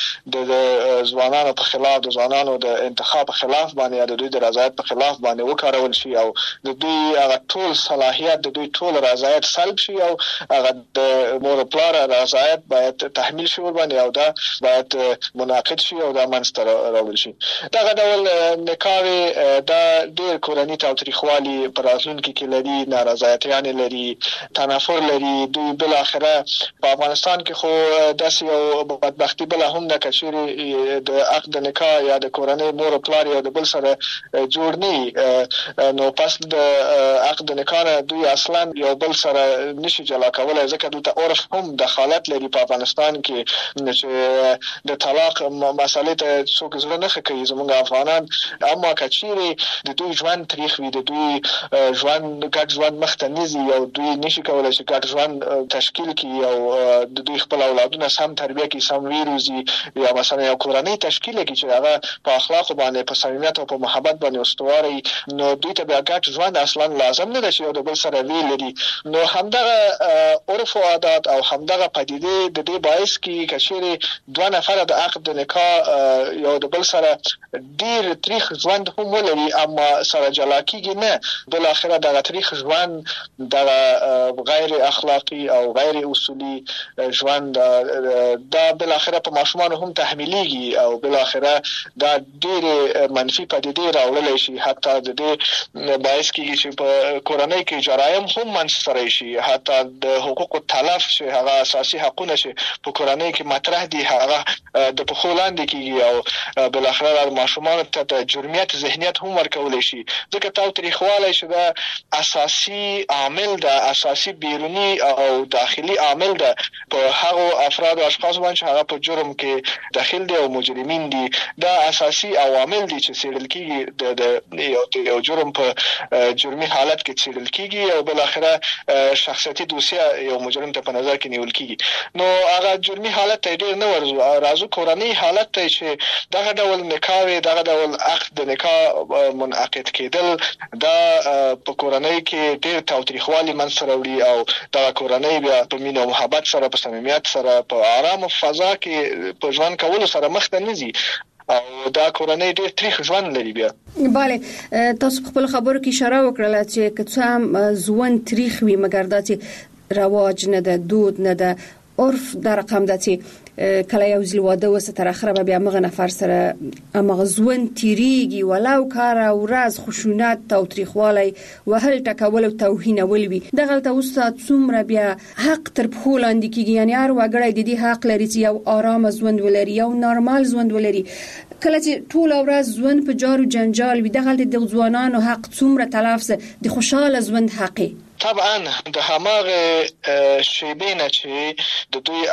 C: د ځوانانو په خلاف، د ځوانانو د انتخاب په خلاف باندې یا د دوی د رضایت په خلاف باندې وکارول شي او د دوی هغه ټول صلاحیت، د دوی ټول رضایت سلب شي او هغه د مور پلار رضایت باید تحمیل شي ور باندې او دا باید منعقد شي او د منځ ته راوړل شي. دغه ډول نکاح د ډېر کورنی تاوتریخوالي پر راتلونکي کې لري، نارضایتیان لري، تنافر لري. دوی بل اخره په افغانستان کې خو داسې یو بدبختی بل هم د کچېری د عقد نکاح یا د کورنۍ مور او پلار یو د بل سره جوړ نه، نو پس د عقد نکاح دوی اصلا یو بل سره نشي جلا کولای، ځکه دلته عرف هم دخالت لري په افغانستان کې چې د طلاق مسالې ته څوک زړه نه کوي زموږ افغانان. اما کچېری د دوی ژوند تاریخ وي، د دوی ژوند ګډ ژوند مخته نزي او دوی نشي کولای چې ګډ ژوند تشکیل کړي او د دوی خپل اولادونه سم تربیه کړي، سم ویروزي، یا مثلا یو کورنۍ تشکیل کړي چې هغه په اخلاق باندې، په صمیمیت او په محبت باندې استواري. نو دوی ته بیا ګډ ژوند اصلا لازم نه ده چې یو د بل سره وی لري. نو همدغه عرف او عادت او همدغه پدیده د دې باعث کې کچېری دوه نفر د عقد نکاح یو د بل سره ډیر تاریخ ژوند هم ولري اما سره جلا کیږي نه، بل اخره دغه تاریخ ژوند د غیر اخلاقی او غیر اصولي ژوند دا بل اخره په ماشومان هم تحمیلیږي او بل اخره دا ډیر منفي پدیده راوړل شي، حتی د دې باعث کیږي چې په کورنۍ کې جرایم هم منځته شي، حتی د حقوق تلف شي، هغه اساسي حقونه شي په کورنۍ کې مطرح دي هغه د پخو لاندې کیږي او بل اخره ماشومان ته د جرمیت ذهنیت هم ورکول شي، ځکه تاوتریخوالی چې دا اساسي عامل ده، اساسي بیرونی او داخلي عامل ده په هغه افراد او اشخاص باندې چې هغه په جرم کې داخل دي او مجرمین دي. دا اساسي عوامل دي چې څېړل کیږي د یو یو جرم په جرمي حالت کې څېړل کیږي او بل اخره شخصیتي دوسیه یو مجرم ته په نظر کې نیول کیږي. نو هغه جرمي حالت ته ډیر نه ورځو، راځو کورنۍ حالت ته چې دغه ډول نکاح دغه ډول عقد نکاح منعقد کېدل دا په کورنۍ کې ډیر تاوتریخوالي منځته راوړي او دغه کورنۍ بیا په مینه او محبت سره، په صمیمیت سره، په آرام فضا کې په ژوند کولو سره مخته نه ځي او دا کورنۍ ډیر تاریخ ژوند لري. بیا
A: bale تاسو خپل خبرو کې اشاره وکړه چې که څه هم ژوند تاریخ وي مګر دا چې رواج نه ده، دود نه ده، عرف در رقم ده چې کله یو ځل واده وسه تر اخره به بیا مغه نفر سره امغزون تیریږي ولو کار او راز خشونت تاوتریخوالی وهل ټکول او توهین ولوي. دغه ته استاد څومره بیا حق تر په لاندې کیږي، یعنی هر وګړی د دې حق لري چې یو آرام ژوند ولري، یو نارمال ژوند ولري. کله چې ټول ورځ ژوند په جارو جنجال وي دغه د ځوانانو حق څومره تلافز د خوشاله ژوند حق
C: طبعا د هماغه شیبینه چې د دوی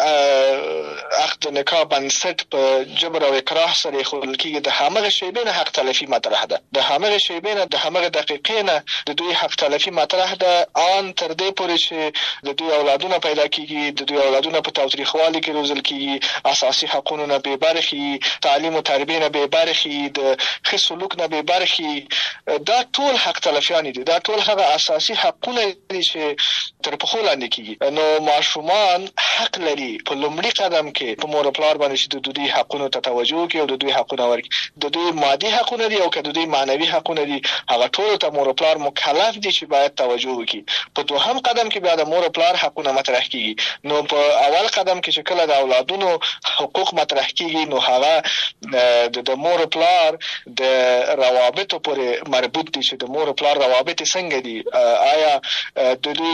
C: عقد نکاح بنسټ په جبر او اکراه سره خلل کېږي، د هماغه شیبینه حق تلفي مطرح ده، د هماغه شیبینه د هماغه دقیقینه د دوی حق تلفي مطرح ده ان تر دې پورې چې د دوی اولادونه پیدا کیږي، د دوی اولادونه په تاوتریخوالي کې روزل کیږي، اساسي حقوقونه نه به برخي، تعلیم او تربیه نه به برخي، د ښه سلوک نه به برخي، دا ټول حق تلفیان دي، دا ټول هغه اساسي حقوقونه دي چې تر په خو لاندې کیږي. نو ماشومان حق لري په لومړي قدم کې په مور پلار باندې چې د دوی حقونو ته توجه کوي او د دوی حقونه ورکړي، د دوی مادي حقونه دي او که د دوی معنوي حقونه دي هغه ټول ته مور پلار مکلف دي چې باید توجه وکړي. په دوهم قدم کې بیا د مور پلار حقونه مطرح کیږي. نو په اول قدم کې چې کله د اولادونو حقوق مطرح کیږي نو هغه د مور پلار د روابطو پورې مربوط دي چې د مور پلار روابط څنګه دي، آیا د دوی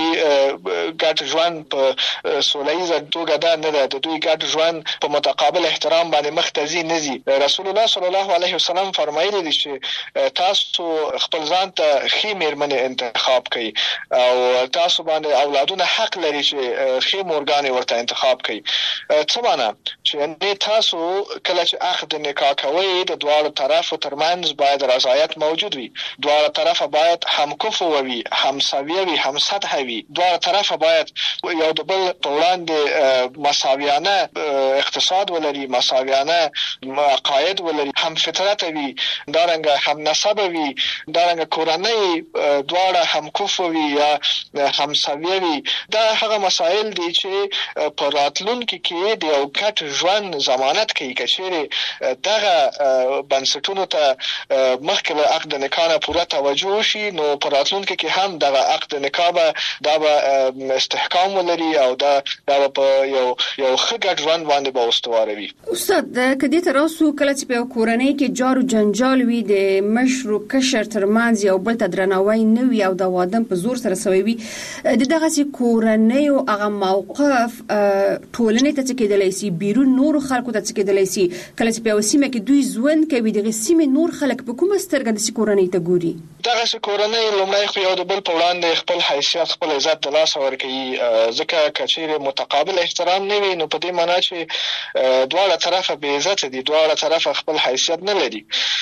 C: ګډ ژوند په سولهیزه توګه ده نه ده، د دوی ګډ ژوند په متقابل احترام باندې مختزي نه زی. رسول الله صلی الله علیه وسلم فرمایلی دی چې تاسو خپل ځان ته ښې میرمنې انتخاب کړئ او تاسو باندې اولادونه حق لري چې ښې مورګانې ورته انتخاب کړئ. څه معنا چې تاسو کله چې عقد نکاح کوئ د دواړو طرفو ترمنځ باید رضایت موجود وي، دواړو طرفه باید همکفو وي، همسویه وي، هم سطحه وي، دواړه طرفه باید یو د بل په وړاندې مساویانه اقتصاد ولري، مساویانه عقاید ولري، هم فطرت وي، دارنګه هم نسب وي، دارنګه کورنۍ دواړه هم کفو وي یا هم سویه وي. دا هغه مسائل دي چې په راتلونکي کې د یو ګډ ژوند ضمانت کوي. که چیرې دغه بنسټونو ته مخکې له عقد نکاح نه پوره توجه وشي نو په راتلونکي کې هم دغه عقد نکاح دا به استحکام ولري او دا دا په یو یو خګډ ژوند باندې به واستواروي.
A: استاد کدی تر اوسه کله چې په کورنۍ کې جارو جنجال وي د مشر او کشر ترمنځ یو بل ته درناوی نه وي او د وادم په زور سره سوي وي د دغه سي کورنۍ او هغه موقف ټولنې ته کېدلای شي بیرون نور خلکو ته کېدلای شي کله چې په وسیمه کې دوی ژوند کوي دغه سیمه نور خلک په کومه سترګه د کورنۍ ته ګوري.
C: دغه سي کورنۍ لومړی خو یو د بل په وړاندې خپل حیثیت خپل عزت د لاس ورکوي ځکه کچېره متقابل احترام نه وي نو په دې معنی چې دواړه طرفه به عزت دي دواړه طرفه خپل حیثیت نه لري.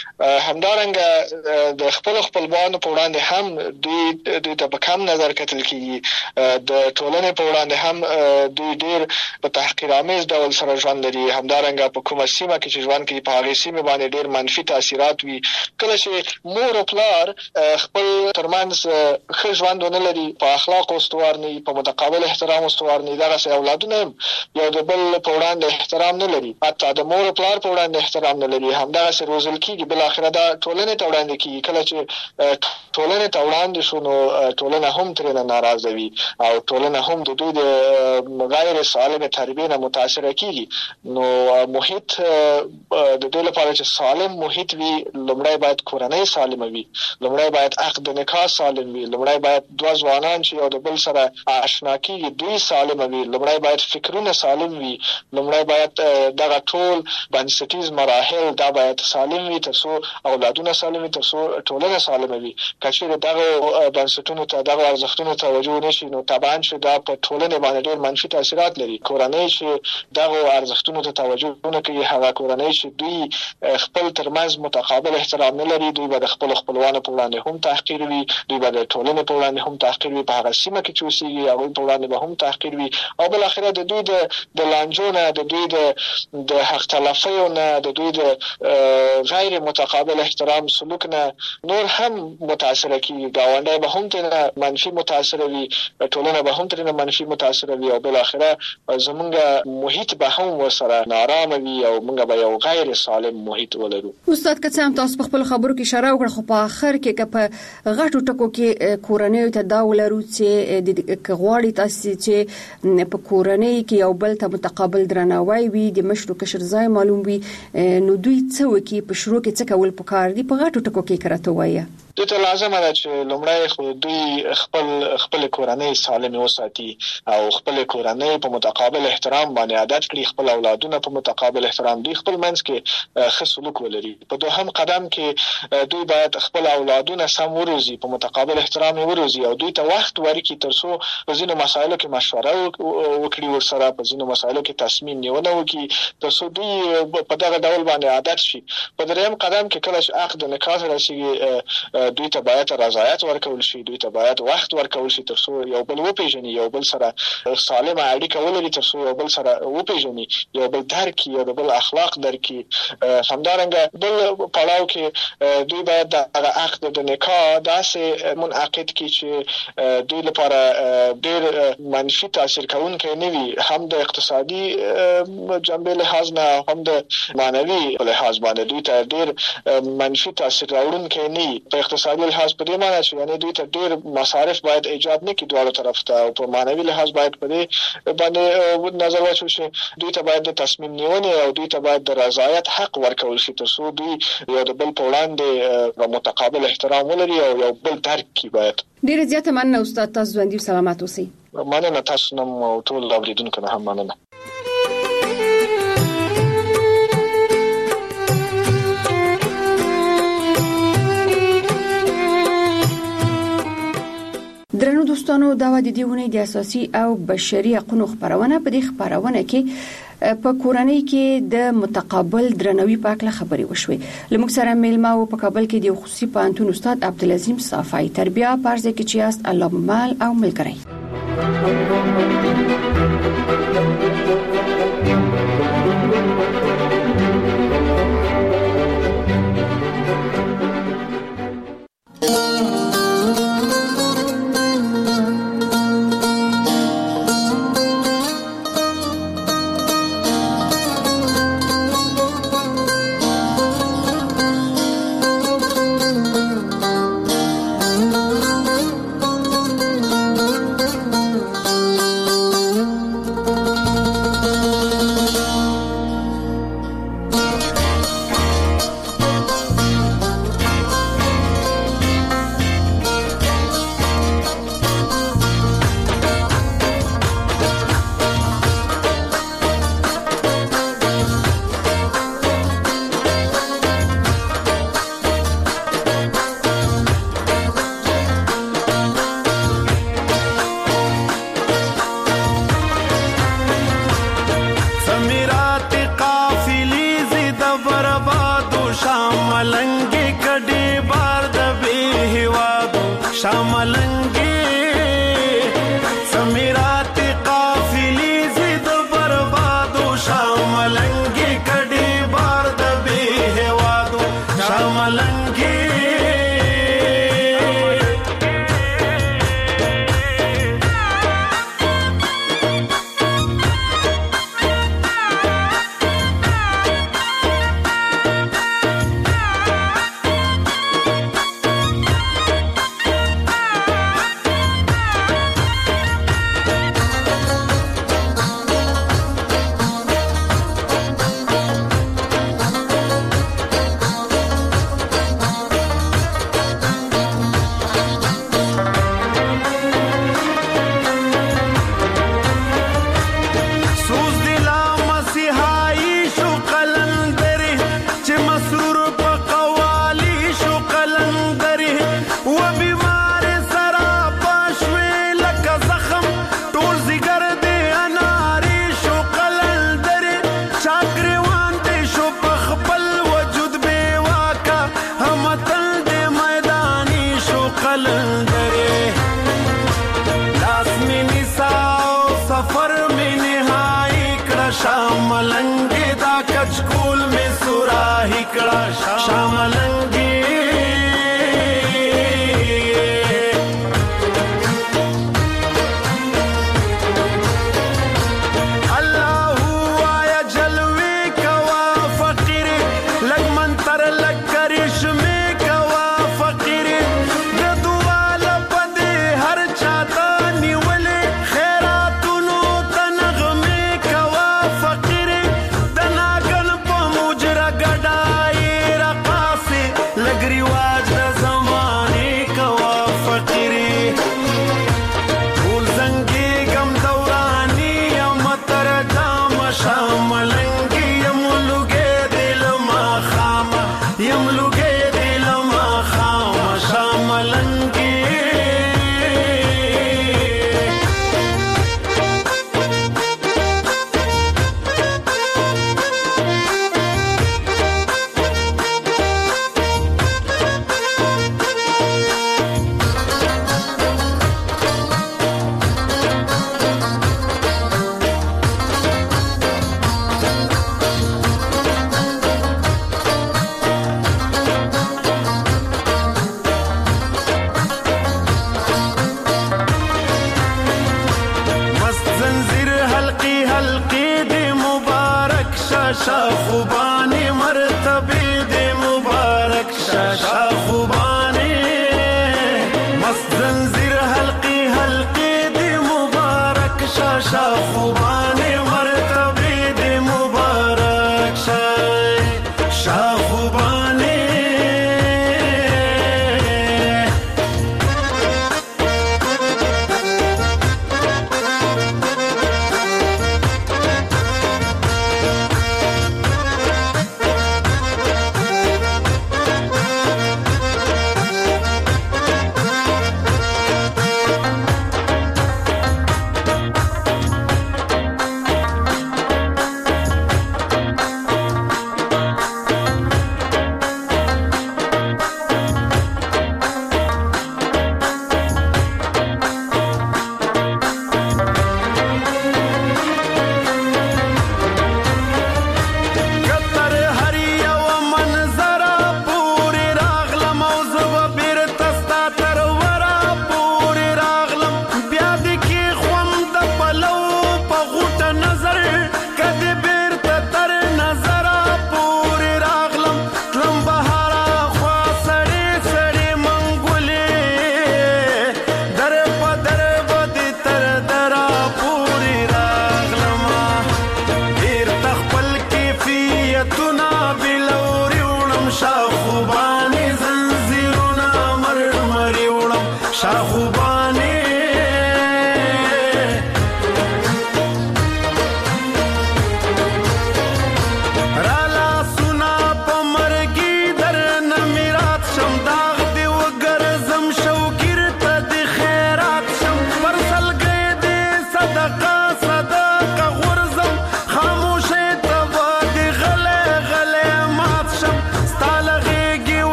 C: همدارنګه د خپل خپلوانو په وړاندې هم دوی دوی ته په کم نظر کتل کیږي د ټولنې په وړاندې هم دوی ډیر په تحقیرآمیز ډول سره ژوند لري. همدارنګه په کومه سیمه کې چې ژوند کوي په هغه سیمه باندې ډیر منفي تاثیرات وي. کله چې مور او پلار خپل ترمنځ ښه ژوند ونه لري په اخلاق استوار نه په متقابل احترام استوار نه دغه سه اولادونه یو د بل په وړاندې احترام نه لري حتی د مور او پلار په وړاندې احترام نه لري همدغه سه روزل کیږي بل اخر دا ټولنې ته وړاندې کیږي. کله چې ټولنې ته وړاندې شو نو ټولنه هم ترې ناراضه وي او ټولنه هم د دوی د غیر سالمه تربیه نه متاثر کیږي. نو محیط د دې لپاره چې سالم محیط وي لومړی باید کورنۍ سالمه وي لومړی باید عقد نکاح سالم وي لومړی باید دوه ځوانان چې یو د بل سره آشنا کیږي دوی سالم وي لومړی باید فکرونه سالم وي لومړی باید دغه ټول بنسټیز مراحل دا باید سالم وي ترڅو اولادونه سالم وي ترڅو ټولنه سالم وي. کچېره دغه بنسټونو ته دغه ارزښتونو ته توجه نشي نو طبعا چې دا په ټولنه باندې ډېر منفي تاثیرات لري. کورنۍ چې دغه ارزښتونو ته توجه نه کوي هغه کورنۍ چې دوی خپل ترمنځ متقابل احترام نه لري دوی به د خپل خپلوانو په وړاندې هم تحقیر وي دوی به د ټولنې په وړاندې هم تحقیر وي په هغه سیمه کې چې اوسېږي هغوی په وړاندې به هم تحقیر وي او بل اخره د دوی د د لانجو نه د دوی د د حق تلفیو نه د دوی د غیر متقابل احترام سلوک نه نور هم متاثر کیږي. گاونډي به هم ترې منفي متاثر وي ټولنه به هم ترې منفي متاثر وي او بل اخره زمونږ محیط به هم وسره نارامه وي او موږ به یو غیر سالم محیط ولرو.
A: استاد که څه هم تاسو په خپل خبرو کې اشاره وکړه خو په اخر کې که په غټو ټکو کې کورنۍ ته دا ولرو چې د غواړي تاسو چې په کورنۍ کې یو بل ته متقابل درناوی وي د مشر کشر ځای معلوم وي نو دوی څه وکي په شروع کې څه کول پکار دي په غټو ټکو کې کرته وایي
C: دوی ته لازمه ده چې لومړی خو دوی خپل خپل کورنۍ سالم وساتي او خپل کورنۍ په متقابل احترام باندې عادت کړي خپل اولادونه په متقابل احترام دوی خپل منځ کې ښه سلوک ولري. په دوهم قدم کې دوی باید خپل اولادونه سم وروزي په متقابل احترام وروزي او دوی ته وخت ورکړي ترڅو په ځینو مسایلو کې مشوره وکړي ورسره په ځینو مسایلو کې تصمیم نیونه وکړي ترڅو دوی په دغه ډول باندې عادت شي. په دریم قدم کې کله چې عقد نکاح راشي دوی ته باید رضایت ورکول شي دوی ته باید وخت ورکول شي ترڅو یو بل وپیژني یو بل سره سالمه اړیکه ولري ترڅو یو بل سره وپیژني یو بل درک یو بل اخلاق درک. همدارنګه بل پړاو کې دوی باید د عقد د نکاح داسې منعقد کړي چې دوی لپاره ډېر منفي تاثیر کوونکی نه وي هم د اقتصادي جنبه لحاظ نه هم د معنوي لحاظ باندې دوی ته ډېر منفي تاثیر راوړونکی نه وي. په اقتصادي لحاظ په دې معنی چې یعنی دوی ته ډېر مصارف باید ایجاد نه کړي دواړو طرف ته او په معنوي لحاظ باید په دې باندې نظر واچول شي دوی ته باید د تصمیم نیونې او دوی ته باید د رضایت حق ورکول شي ترڅو دوی یو د بل په وړاندې متقابل احترام ولري او یو بل درک کړي. باید
A: ډېر زیاته مننه استاد تاسو ژوندي سلامات اوسئ.
C: مننه تاسو نن او ټول اوریدونکو نه هم مننه.
A: درنو دوستانو دا و د دیونه د اساسي او بشري حقوقو خبرونه په دې خبرونه کې په کورنۍ کې د متقابل درناوي په اړه خبرې وشوې. لمک سره میلمه او په کابل کې د خصوصي پانتون استاد عبدالعظیم صافی تربیه پارځه کې چې است الله مال او ملګری.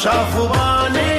E: شاخوبانه